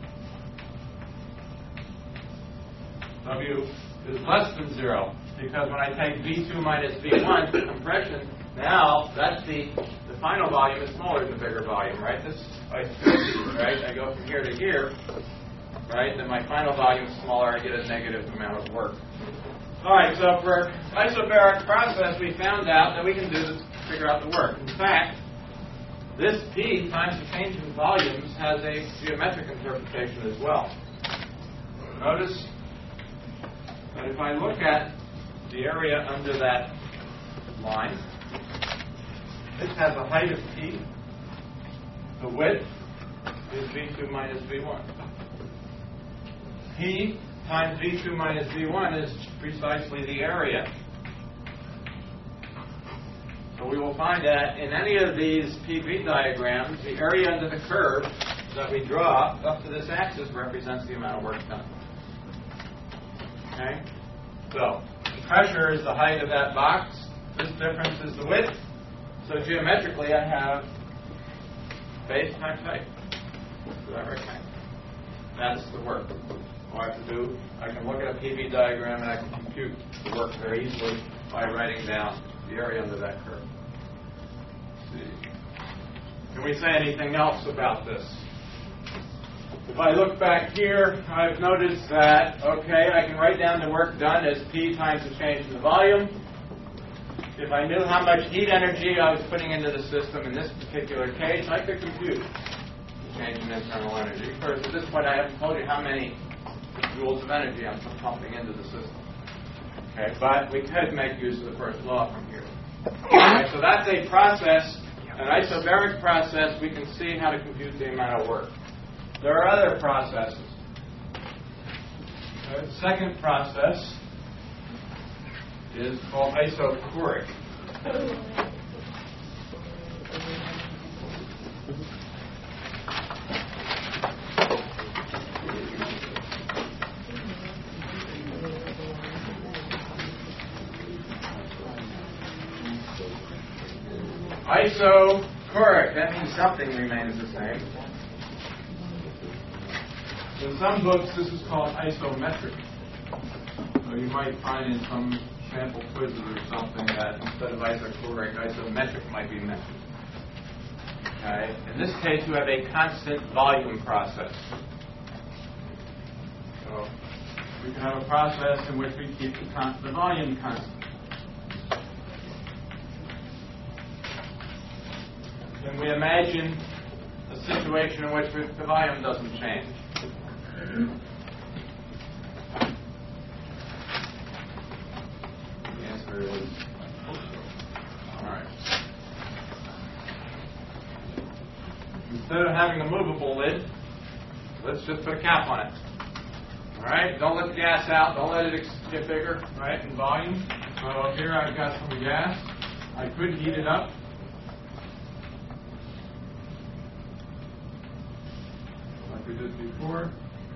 W is less than zero because when I take V two minus V one for compression, now that's the the final volume is smaller than the bigger volume, right? This I right? I go from here to here, right? Then my final volume is smaller. I get a negative amount of work. All right. So for isobaric process, we found out that we can do this, figure out the work. In fact, this P times the change in volumes has a geometric interpretation as well. Notice that if I look at the area under that line, this has a height of P. The width is V two minus V one. P times V two minus V one is precisely the area. So we will find that in any of these P V diagrams, the area under the curve that we draw up to this axis represents the amount of work done. Okay? So the pressure is the height of that box. This difference is the width. So geometrically, I have base times height. So that rectangle. That's the work. All I have to do, I can look at a P V diagram and I can compute the work very easily by writing down the area under that curve. Let's see. Can we say anything else about this? If I look back here, I've noticed that, okay, I can write down the work done as P times the change in the volume. If I knew how much heat energy I was putting into the system in this particular case, I could compute the change in internal energy. Of course, at this point, I haven't told you how many joules of energy I'm pumping into the system. Okay, but we could make use of the first law from here. Okay, so that's a process, an isobaric process. We can see how to compute the amount of work. There are other processes. The second process is called isochoric. Isochoric, that means something remains the same. In some books, this is called isometric. So you might find in some sample quizzes or something that instead of isochoric, isometric might be mentioned. Okay? In this case, you have a constant volume process. So we can have a process in which we keep the, con- the volume constant. Can we imagine a situation in which the volume doesn't change? The answer is all right. Instead of having a movable lid, let's just put a cap on it. All right. Don't let the gas out. Don't let it get bigger, right, in volume. So here I've got some gas. I could heat it up. Like we did before.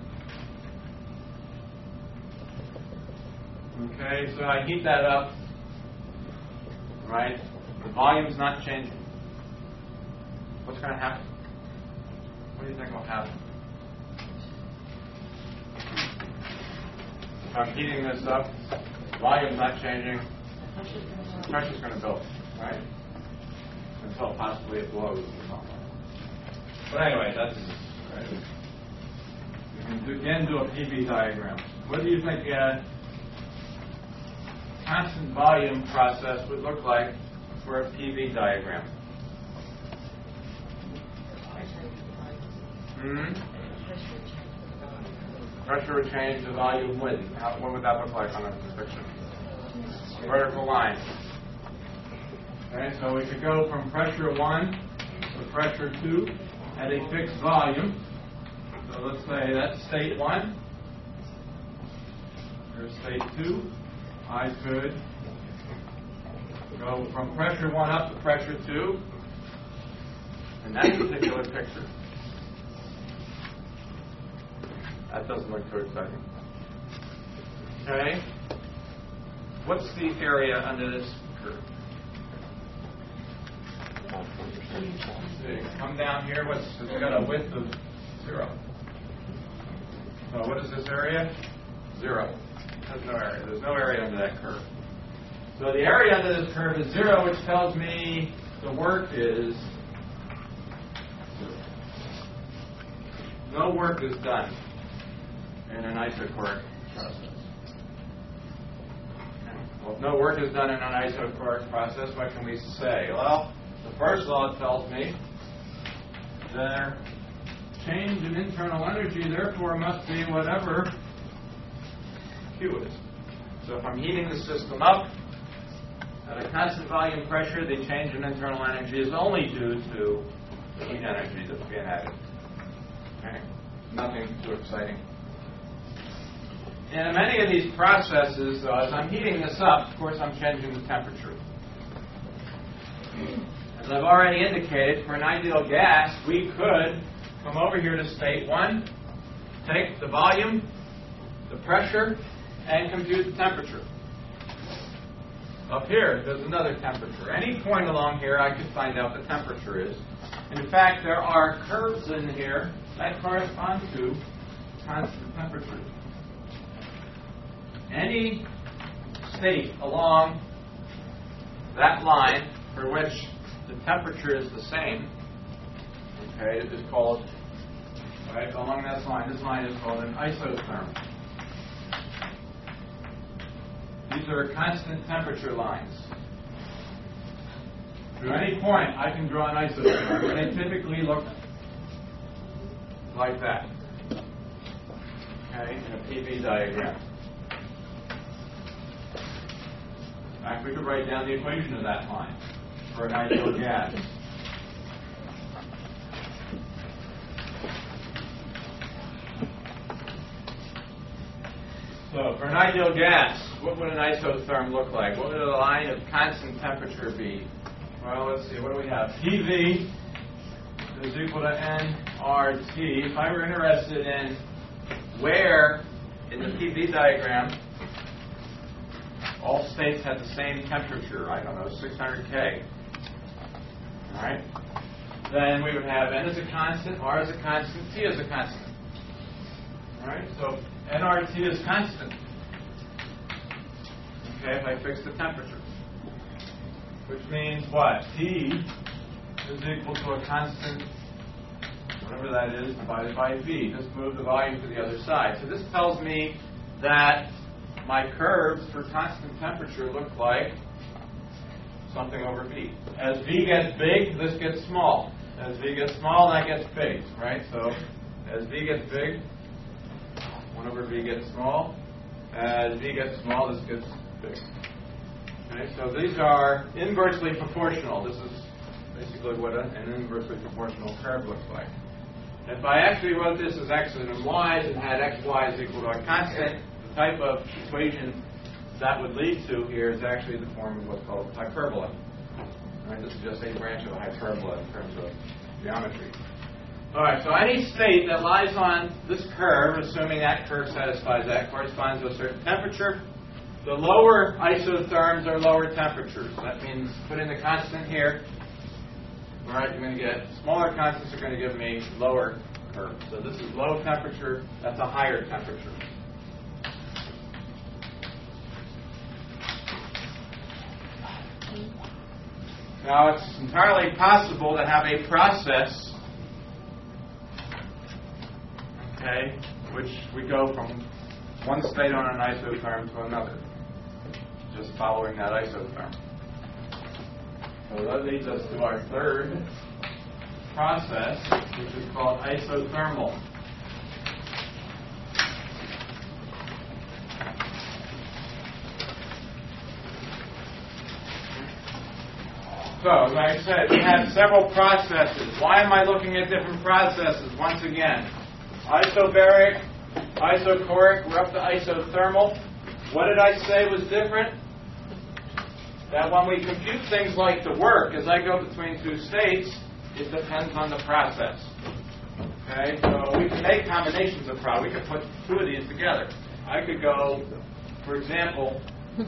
Okay, so I heat that up, right? The volume's not changing. What's going to happen? What do you think will happen? If I'm heating this up, volume's not changing, the pressure's going to build, right? Until possibly it blows or something. But anyway, that's right. You can do, again do a P V diagram. What do you think? Uh, constant volume process would look like for a P V diagram. Hmm? Pressure would change, the volume wouldn't. How, what would that look like on a friction? Vertical line. Okay, so we could go from pressure one to pressure two at a fixed volume. So let's say that's state one. Here's state two. I could go from pressure one up to pressure two in that particular picture. That doesn't look too exciting. Okay. What's the area under this curve? See, come down here. What's it's got a width of zero. So what is this area? Zero. There's no area. There's no area under that curve. So the area under this curve is zero, which tells me the work is zero. No work is done in an isochoric process. Well, if no work is done in an isochoric process, what can we say? Well, the first law tells me the change in internal energy, therefore, must be whatever Q is. So if I'm heating the system up at a constant volume pressure, the change in internal energy is only due to the heat energy that's being added. Okay? Nothing too exciting. In many of these processes, though, as I'm heating this up, of course, I'm changing the temperature. As I've already indicated, for an ideal gas, we could come over here to state one, take the volume, the pressure, and compute the temperature. Up here, there's another temperature. Any point along here, I could find out the temperature is. In fact, there are curves in here that correspond to constant temperatures. Any state along that line for which the temperature is the same, okay, it is called, right, along that line, this line is called an isotherm. These are constant temperature lines. Through any point, I can draw an isotherm, and they typically look like that, okay, in a P V diagram. In fact, we could write down the equation of that line for an ideal gas. So, for an ideal gas, what would an isotherm look like? What would a line of constant temperature be? Well, let's see, what do we have? P V is equal to N R T. If I were interested in where in the P V diagram all states had the same temperature, I don't know, six hundred K. All right? Then we would have N as a constant, R as a constant, T as a constant. All right? So N R T is constant. Okay, if I fix the temperature. Which means what? T is equal to a constant, whatever that is, divided by V. Just move the volume to the other side. So this tells me that my curves for constant temperature look like something over V. As V gets big, this gets small. As V gets small, that gets big, right? So as V gets big, one over V gets small. As V gets small, this gets big. Okay, so these are inversely proportional. This is basically what a, an inversely proportional curve looks like. If I actually wrote this as x's and y's and had x, y is equal to a constant, the type of equation that would lead to here is actually the form of what's called hyperbola. Right, this is just a branch of a hyperbola in terms of geometry. All right, so any state that lies on this curve, assuming that curve satisfies that, corresponds to a certain temperature. The lower isotherms are lower temperatures. That means put in the constant here. All right, you're going to get smaller constants are going to give me lower curves. So this is low temperature. That's a higher temperature. Now, it's entirely possible to have a process, okay, which we go from one state on an isotherm to another. Just following that isotherm. So that leads us to our third process, which is called isothermal. So, as I said, we have several processes. Why am I looking at different processes? Once again, isobaric, isochoric, we're up to isothermal. What did I say was different? That when we compute things like the work, as I go between two states, it depends on the process. Okay, so we can make combinations of products. We could put two of these together. I could go, for example,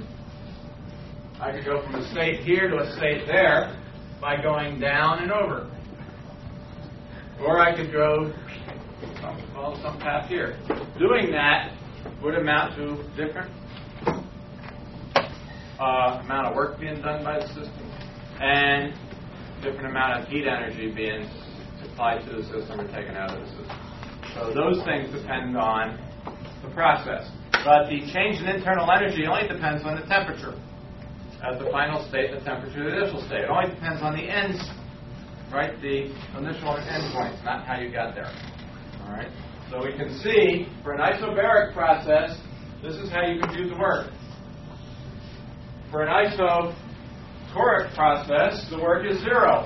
I could go from a state here to a state there by going down and over. Or I could go some, well, some path here. Doing that would amount to different uh, amount of work being done by the system and different amount of heat energy being supplied to the system or taken out of the system. So those things depend on the process. But the change in internal energy only depends on the temperature. As the final state, the temperature of the initial state. It only depends on the ends, right? The initial end points, not how you got there. All right. So we can see for an isobaric process, this is how you compute the work. For an isochoric process, the work is zero.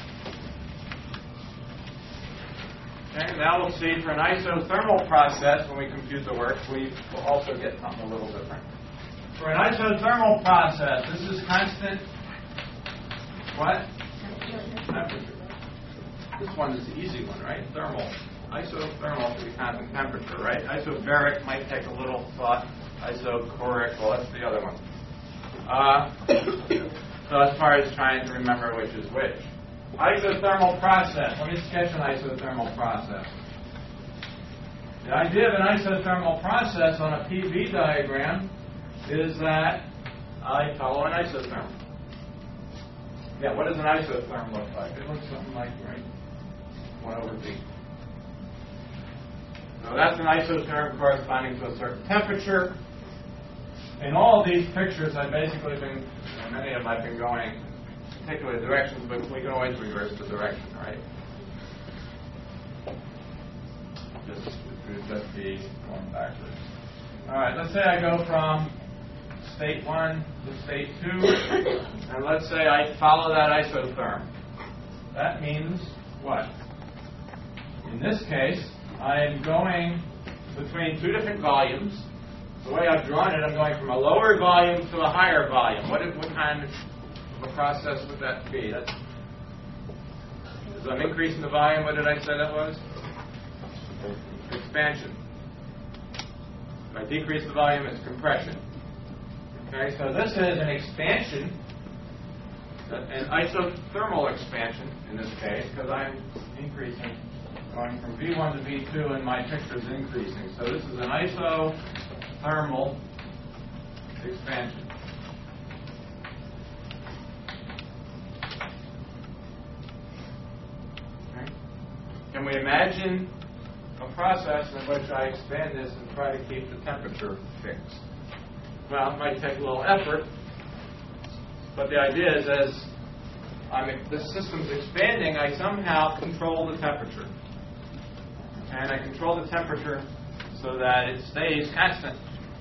Okay. Now we'll see for an isothermal process, when we compute the work, we will also get something a little different. For an isothermal process, this is constant, what? Temperature. This one is the easy one, right? Thermal. Isothermal should be constant temperature, right? Isobaric might take a little thought. Isochoric, well, that's the other one. Uh, so as far as trying to remember which is which. Isothermal process. Let me sketch an isothermal process. The idea of an isothermal process on a P V diagram is that I follow an isotherm. Yeah, what does an isotherm look like? It looks something like, right, one over V. So that's an isotherm corresponding to a certain temperature. In all of these pictures, I've basically been, many of them I've been going particular directions, but we can always reverse the direction, right? Just, it would just be going backwards. All right, let's say I go from state one to state two, and let's say I follow that isotherm. That means what? In this case, I am going between two different volumes. The way I've drawn it, I'm going from a lower volume to a higher volume. What, what kind of a process would that be? That's, so I'm increasing the volume. What did I say that was? Expansion. If I decrease the volume, it's compression. Okay, so this is an expansion, an isothermal expansion in this case, because I'm increasing, going from V one to V two, and my picture is increasing. So this is an isothermal expansion. Okay. Can we imagine a process in which I expand this and try to keep the temperature fixed? Well, it might take a little effort, but the idea is as I'm, the system's expanding, I somehow control the temperature. And I control the temperature so that it stays constant.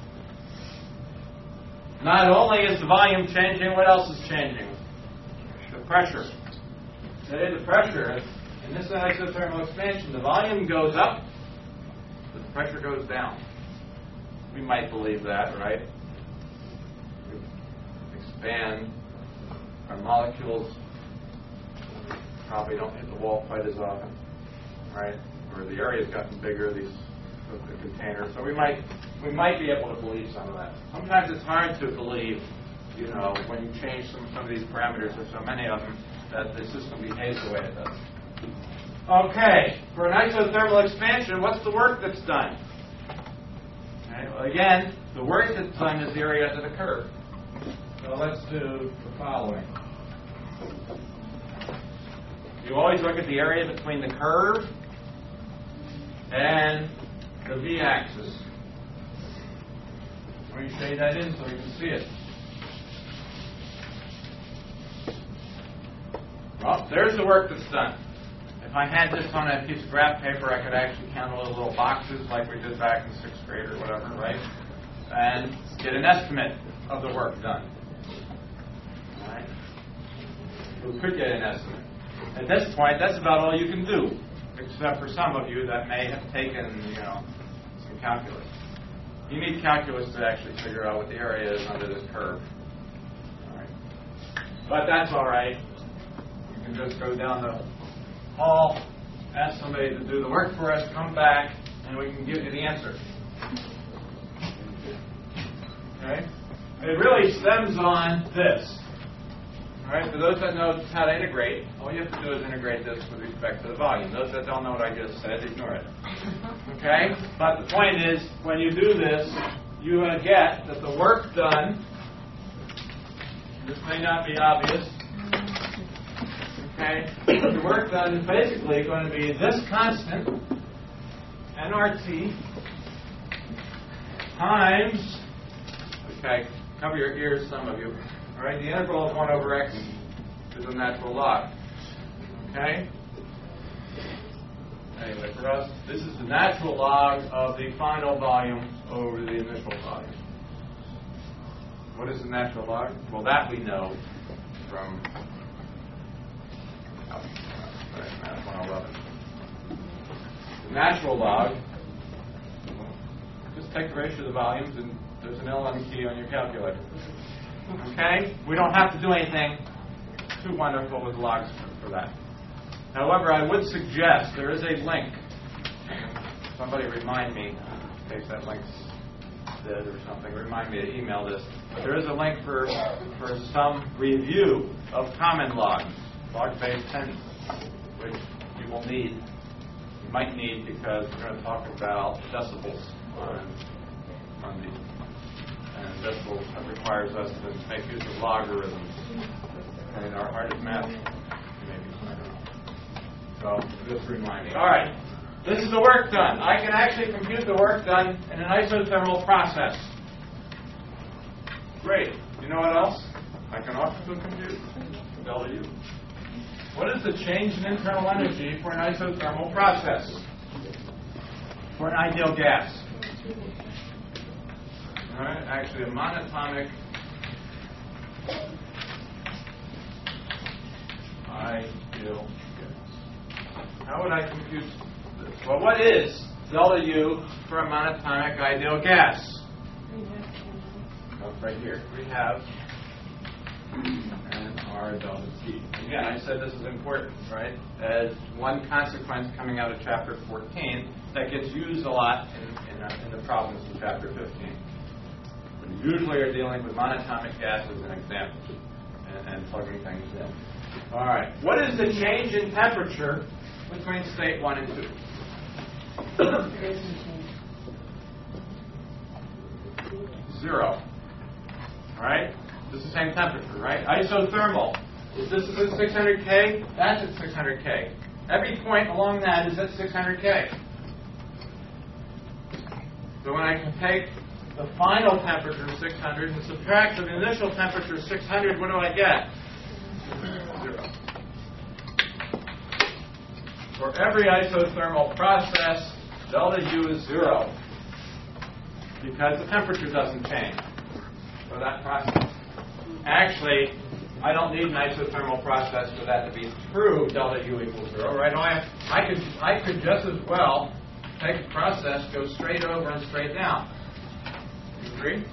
Not only is the volume changing, what else is changing? The pressure. Today, the pressure, in this isothermal expansion, the volume goes up, but the pressure goes down. We might believe that, right? Expand, our molecules probably don't hit the wall quite as often, right? Or the area's gotten bigger, these the containers. So we might we might be able to believe some of that. Sometimes it's hard to believe, you know, when you change some some of these parameters, or so many of them, that the system behaves the way it does. Okay, for an isothermal expansion, what's the work that's done? Okay, well, again, the work that's done is the area under the curve. So let's do the following. You always look at the area between the curve and the v-axis. Let me shade that in so we can see it. Well, there's the work that's done. If I had this on a piece of graph paper, I could actually count all those little boxes like we did back in sixth grade or whatever, right? And get an estimate of the work done. All right? We could get an estimate. At this point, that's about all you can do, except for some of you that may have taken, you know, some calculus. You need calculus to actually figure out what the area is under this curve. All right. But that's all right. You can just go down the hall, ask somebody to do the work for us, come back, and we can give you the answer. Okay? It really stems on this. All right? For those that know how to integrate, all you have to do is integrate this with respect to the volume. Those that don't know what I just said, ignore it. Okay? But the point is, when you do this, you uh, get that the work done, this may not be obvious, okay, the work done is basically going to be this constant, N R T, times, okay, cover your ears, some of you, all right, the integral of one over x is a natural log, okay? Anyway, for us, this is the natural log of the final volume over the initial volume. What is the natural log? Well, that we know from oh, right, math one eleven. The natural log, well, just take the ratio of the volumes, and there's an L on the key on your calculator. Okay? We don't have to do anything too wonderful with logs for, for that. However, I would suggest there is a link. Somebody remind me, in case that link's dead or something, remind me to email this. But there is a link for, for some review of common logs, log-based tens, which you will need, you might need, because we're going to talk about decibels on Monday. And decibels requires us to make use of logarithms. And our hardest math, maybe, I don't know. So, just remind me. All right. This is the work done. I can actually compute the work done in an isothermal process. Great. You know what else? I can also compute delta U. What is the change in internal energy for an isothermal process? For an ideal gas? All right. Actually, a monatomic ideal gas. How would I compute this? Well, what is delta U for a monatomic ideal gas? Oh, right here. We have and R delta T. Again, I said this is important, right? As one consequence coming out of chapter fourteen that gets used a lot in, in, uh, in the problems in chapter fifteen. We usually are dealing with monatomic gases and examples and, and plugging things in. All right. What is the change in temperature between state one and two? Zero. All right? This is the same temperature, right? Isothermal. Is this at six hundred K? That's at six hundred K. Every point along that is at six hundred K. So when I can take the final temperature, six hundred, and subtract from the initial temperature, six hundred, what do I get? Zero. For every isothermal process, delta U is zero because the temperature doesn't change for that process. Actually, I don't need an isothermal process for that to be true, delta U equals zero, right? I, I, could, I could just as well take a process, go straight over and straight down. You agree?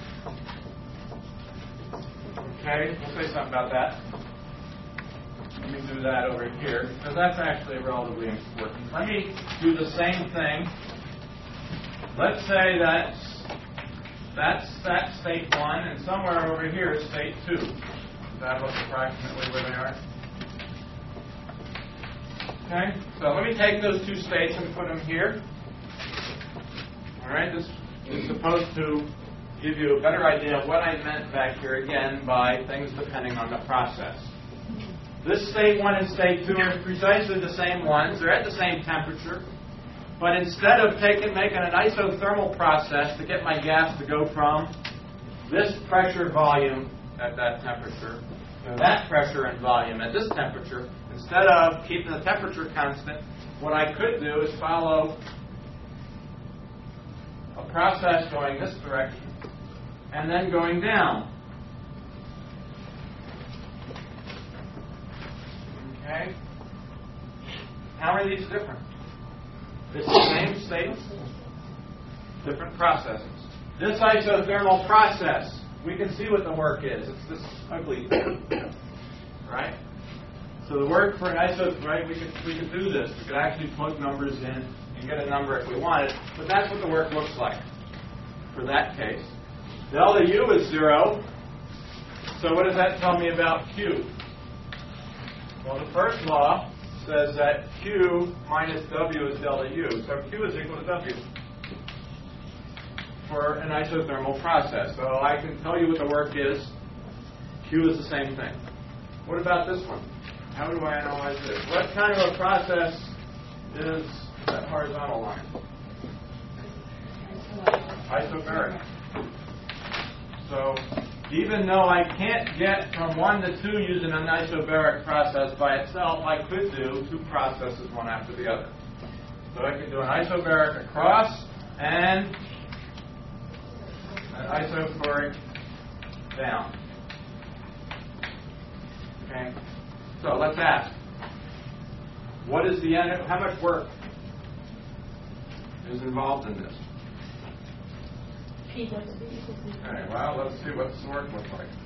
Okay, we'll say something about that. Let me do that over here, because that's actually relatively important. Let me do the same thing. Let's say that's, that's, that's state one, and somewhere over here is state two. Does that look approximately where they are? Okay, so let me take those two states and put them here. All right, this is supposed to give you a better idea of what I meant back here again by things depending on the process. This state one and state two are precisely the same ones. They're at the same temperature. But instead of taking, making an isothermal process to get my gas to go from this pressure volume at that temperature So that pressure and volume at this temperature, instead of keeping the temperature constant, what I could do is follow a process going this direction and then going down. Okay? How are these different? It's the same states, different processes. This isothermal process, we can see what the work is. It's this ugly thing, right? So the work for an iso, right? We could we could do this. We could actually plug numbers in and get a number if we wanted. But that's what the work looks like for that case. Delta U is zero. So what does that tell me about Q? Well, the first law says that Q minus W is delta U. So Q is equal to W for an isothermal process. So I can tell you what the work is. Q is the same thing. What about this one? How do I analyze this? What kind of a process is that horizontal line? Isobaric. So even though I can't get from one to two using an isobaric process by itself, I could do two processes one after the other. So I could do an isobaric across and an isobaric down. Okay. So let's ask, what is the end? How much work is involved in this? Okay, well, let's see what the work looks like.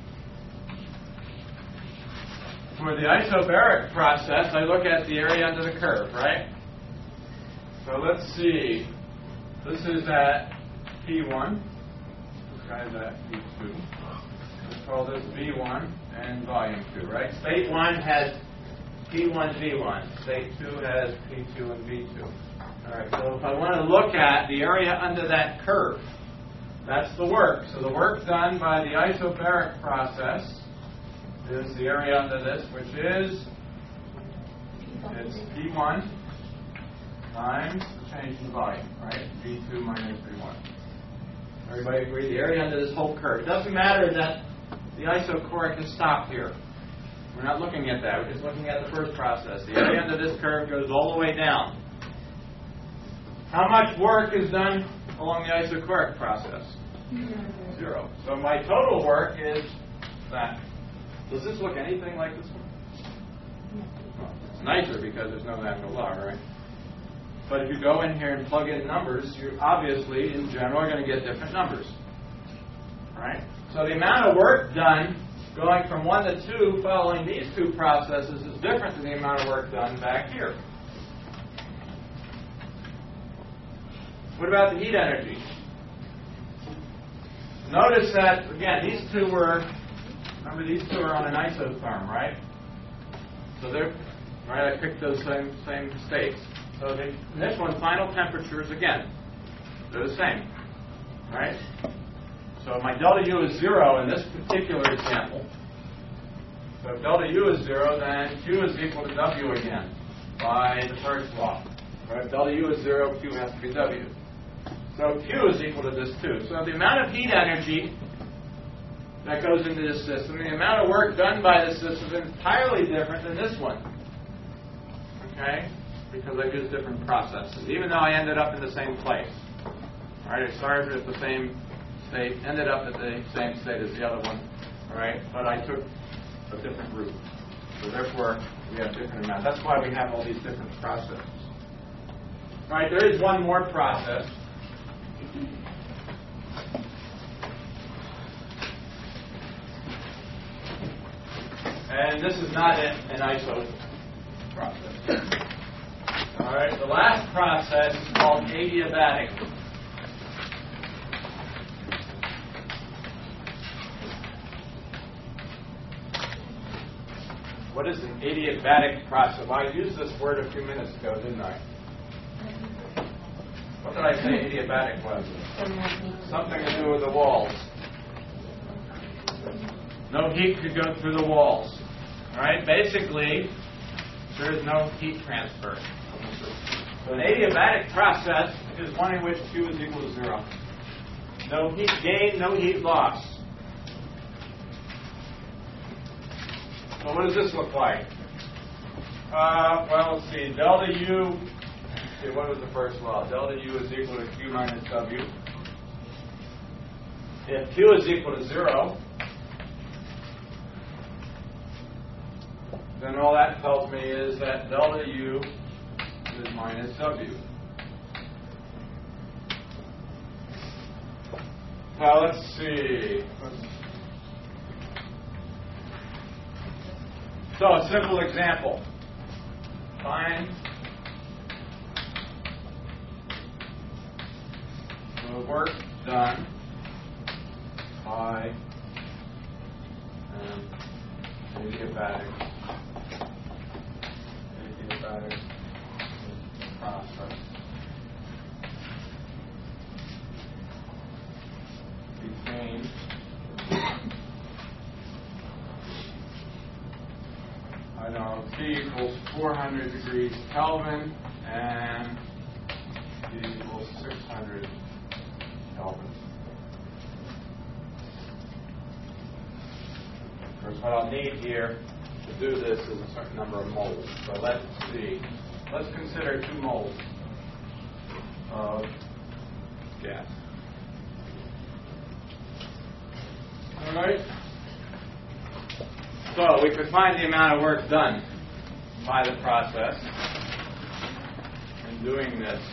For the isobaric process, I look at the area under the curve, right? So let's see. This is at P one. This guy's at P two. Let's call this V one and volume two, right? State one has P one, V one. State two has P two and V two. All right, so if I want to look at the area under that curve, that's the work. So the work done by the isobaric process is the area under this, which is it's P one times the change in volume, right? V two minus V one. Everybody agree? The area under this whole curve. It doesn't matter that the isochoric is stopped here. We're not looking at that. We're just looking at the first process. The area under this curve goes all the way down. How much work is done along the isochoric process? Zero. So my total work is that. Does this look anything like this one? Well, it's nicer because there's no natural law, right? But if you go in here and plug in numbers, you obviously, in general, are going to get different numbers. Right? So the amount of work done going from one to two following these two processes is different than the amount of work done back here. What about the heat energy? Notice that, again, these two were, remember these two are on an isotherm, right? So they're, right, I picked those same, same states. So the, in this one, final temperatures, again, they're the same, right? So my delta U is zero in this particular example. So if delta U is zero, then Q is equal to W again by the first law. Right? If delta U is zero, Q has to be W. So Q is equal to this too. So the amount of heat energy that goes into this system, the amount of work done by this system is entirely different than this one. Okay? Because I use different processes, even though I ended up in the same place. All right, I started at the same state, ended up at the same state as the other one. All right, but I took a different route. So therefore, we have different amounts. That's why we have all these different processes. All right, there is one more process. And this is not an, an iso process. All right, the last process is called adiabatic. What is an adiabatic process? Well, I used this word a few minutes ago, didn't I? What did I say adiabatic was? Something to do with the walls. No heat could go through the walls. All right, basically, there is no heat transfer. So an adiabatic process is one in which Q is equal to zero. No heat gain, no heat loss. So what does this look like? Uh, well, let's see. Delta U, see, what was the first law? Delta U is equal to Q minus W. If Q is equal to zero, then all that tells me is that delta U is minus W. Now let's see. So a simple example. Find the work done by an adiabatic adiabatic process between I know T equals four hundred degrees Kelvin and T equals six hundred Kelvin. Of course, what I'll need here to do this is a certain number of moles. So let's see. Let's consider two moles of gas. All right. So we could find the amount of work done by the process in doing this.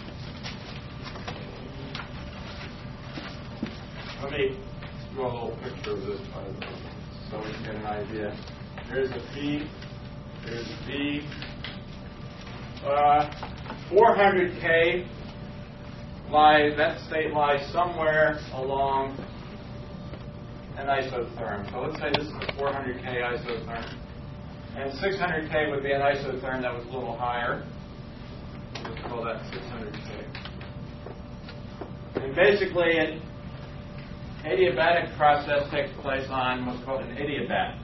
Let me draw a little picture of this so we can get an idea. Here's a P, here's a V. Uh, four hundred K lies, that state lies somewhere along an isotherm. So let's say this is a four hundred K isotherm. And six hundred K would be an isotherm that was a little higher. Let's call that six hundred K. And basically, an adiabatic process takes place on what's called an adiabat.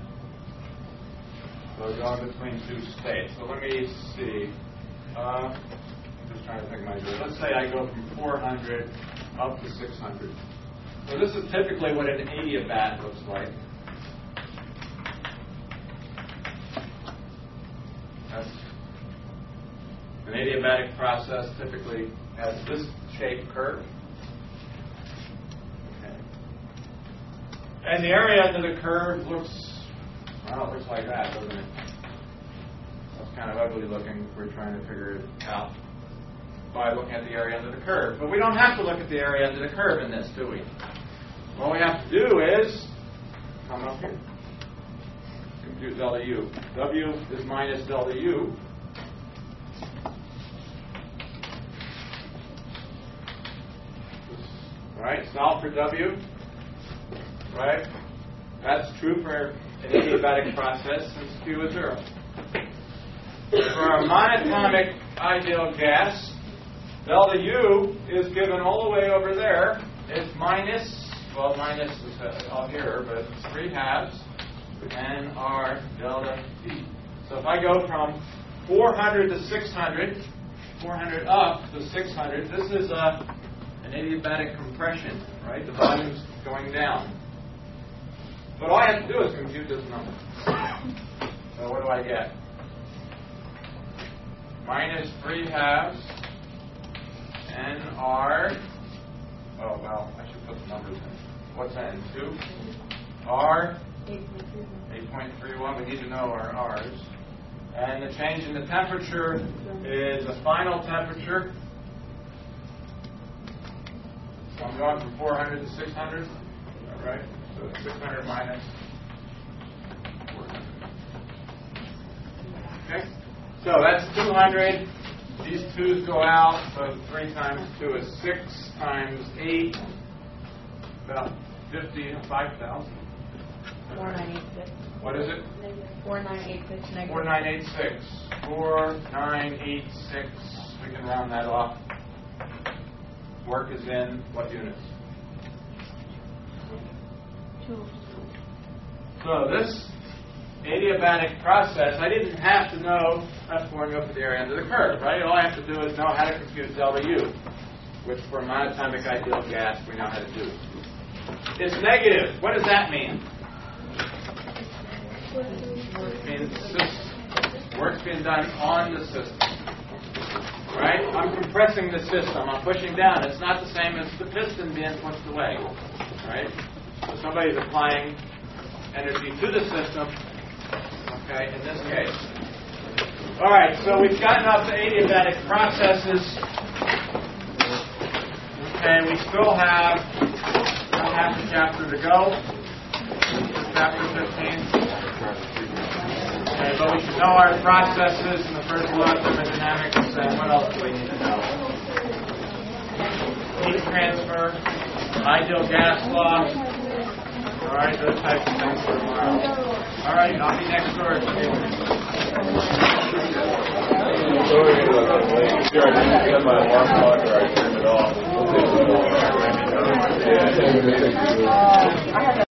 So going between two states. So let me see. Uh, just trying to think of my idea. Let's say I go from four hundred up to six hundred. So this is typically what an adiabat looks like. That's an adiabatic process typically has this shaped curve. Okay. And the area under the curve looks, well, it looks like that, doesn't it? That's kind of ugly looking if we're trying to figure it out by looking at the area under the curve. But we don't have to look at the area under the curve in this, do we? All we have to do is come up here, compute delta U. W is minus delta U. Right, solve for W. Right? That's true for an adiabatic process since Q is zero. For a monatomic ideal gas, delta U is given all the way over there. It's minus, well, minus is all here, but it's three halves N R delta T. So if I go from four hundred to six hundred, four hundred up to six hundred, this is a, an adiabatic compression, right? The volume's going down. But all I have to do is compute this number. So what do I get? Minus three halves N R. Oh, well, I should put the numbers in. What's N? two? R? eight point three one. We need to know our R's. And the change in the temperature is the final temperature. So I'm going from four hundred to six hundred. All right? So it's six hundred minus four hundred. Okay? So that's two hundred. These twos go out. So three times two is six times eight. About fifty-five thousand. four nine eight six. What is it? four nine eight six. four nine eight six. four nine eight six. We can round that off. Work is in what units? Two. So this adiabatic process, I didn't have to know that's going up to the area under the curve, right? All I have to do is know how to compute delta U, which for a monatomic ideal gas we know how to do. It's negative. What does that mean? in the system. Work's being done on the system. Right? I'm compressing the system. I'm pushing down. It's not the same as the piston being pushed away. Right? So somebody's applying energy to the system. Okay, in this case. All right, so we've gotten up to adiabatic processes. Okay, we still have one half the chapter to go. Chapter fifteen. Okay, but we should know our processes in the first law of thermodynamics, and what else do we need to know? Heat transfer, ideal gas law. All right, those types of things for tomorrow. All right, I'll be next door. Sure, I didn't set my alarm clock or I turned it off.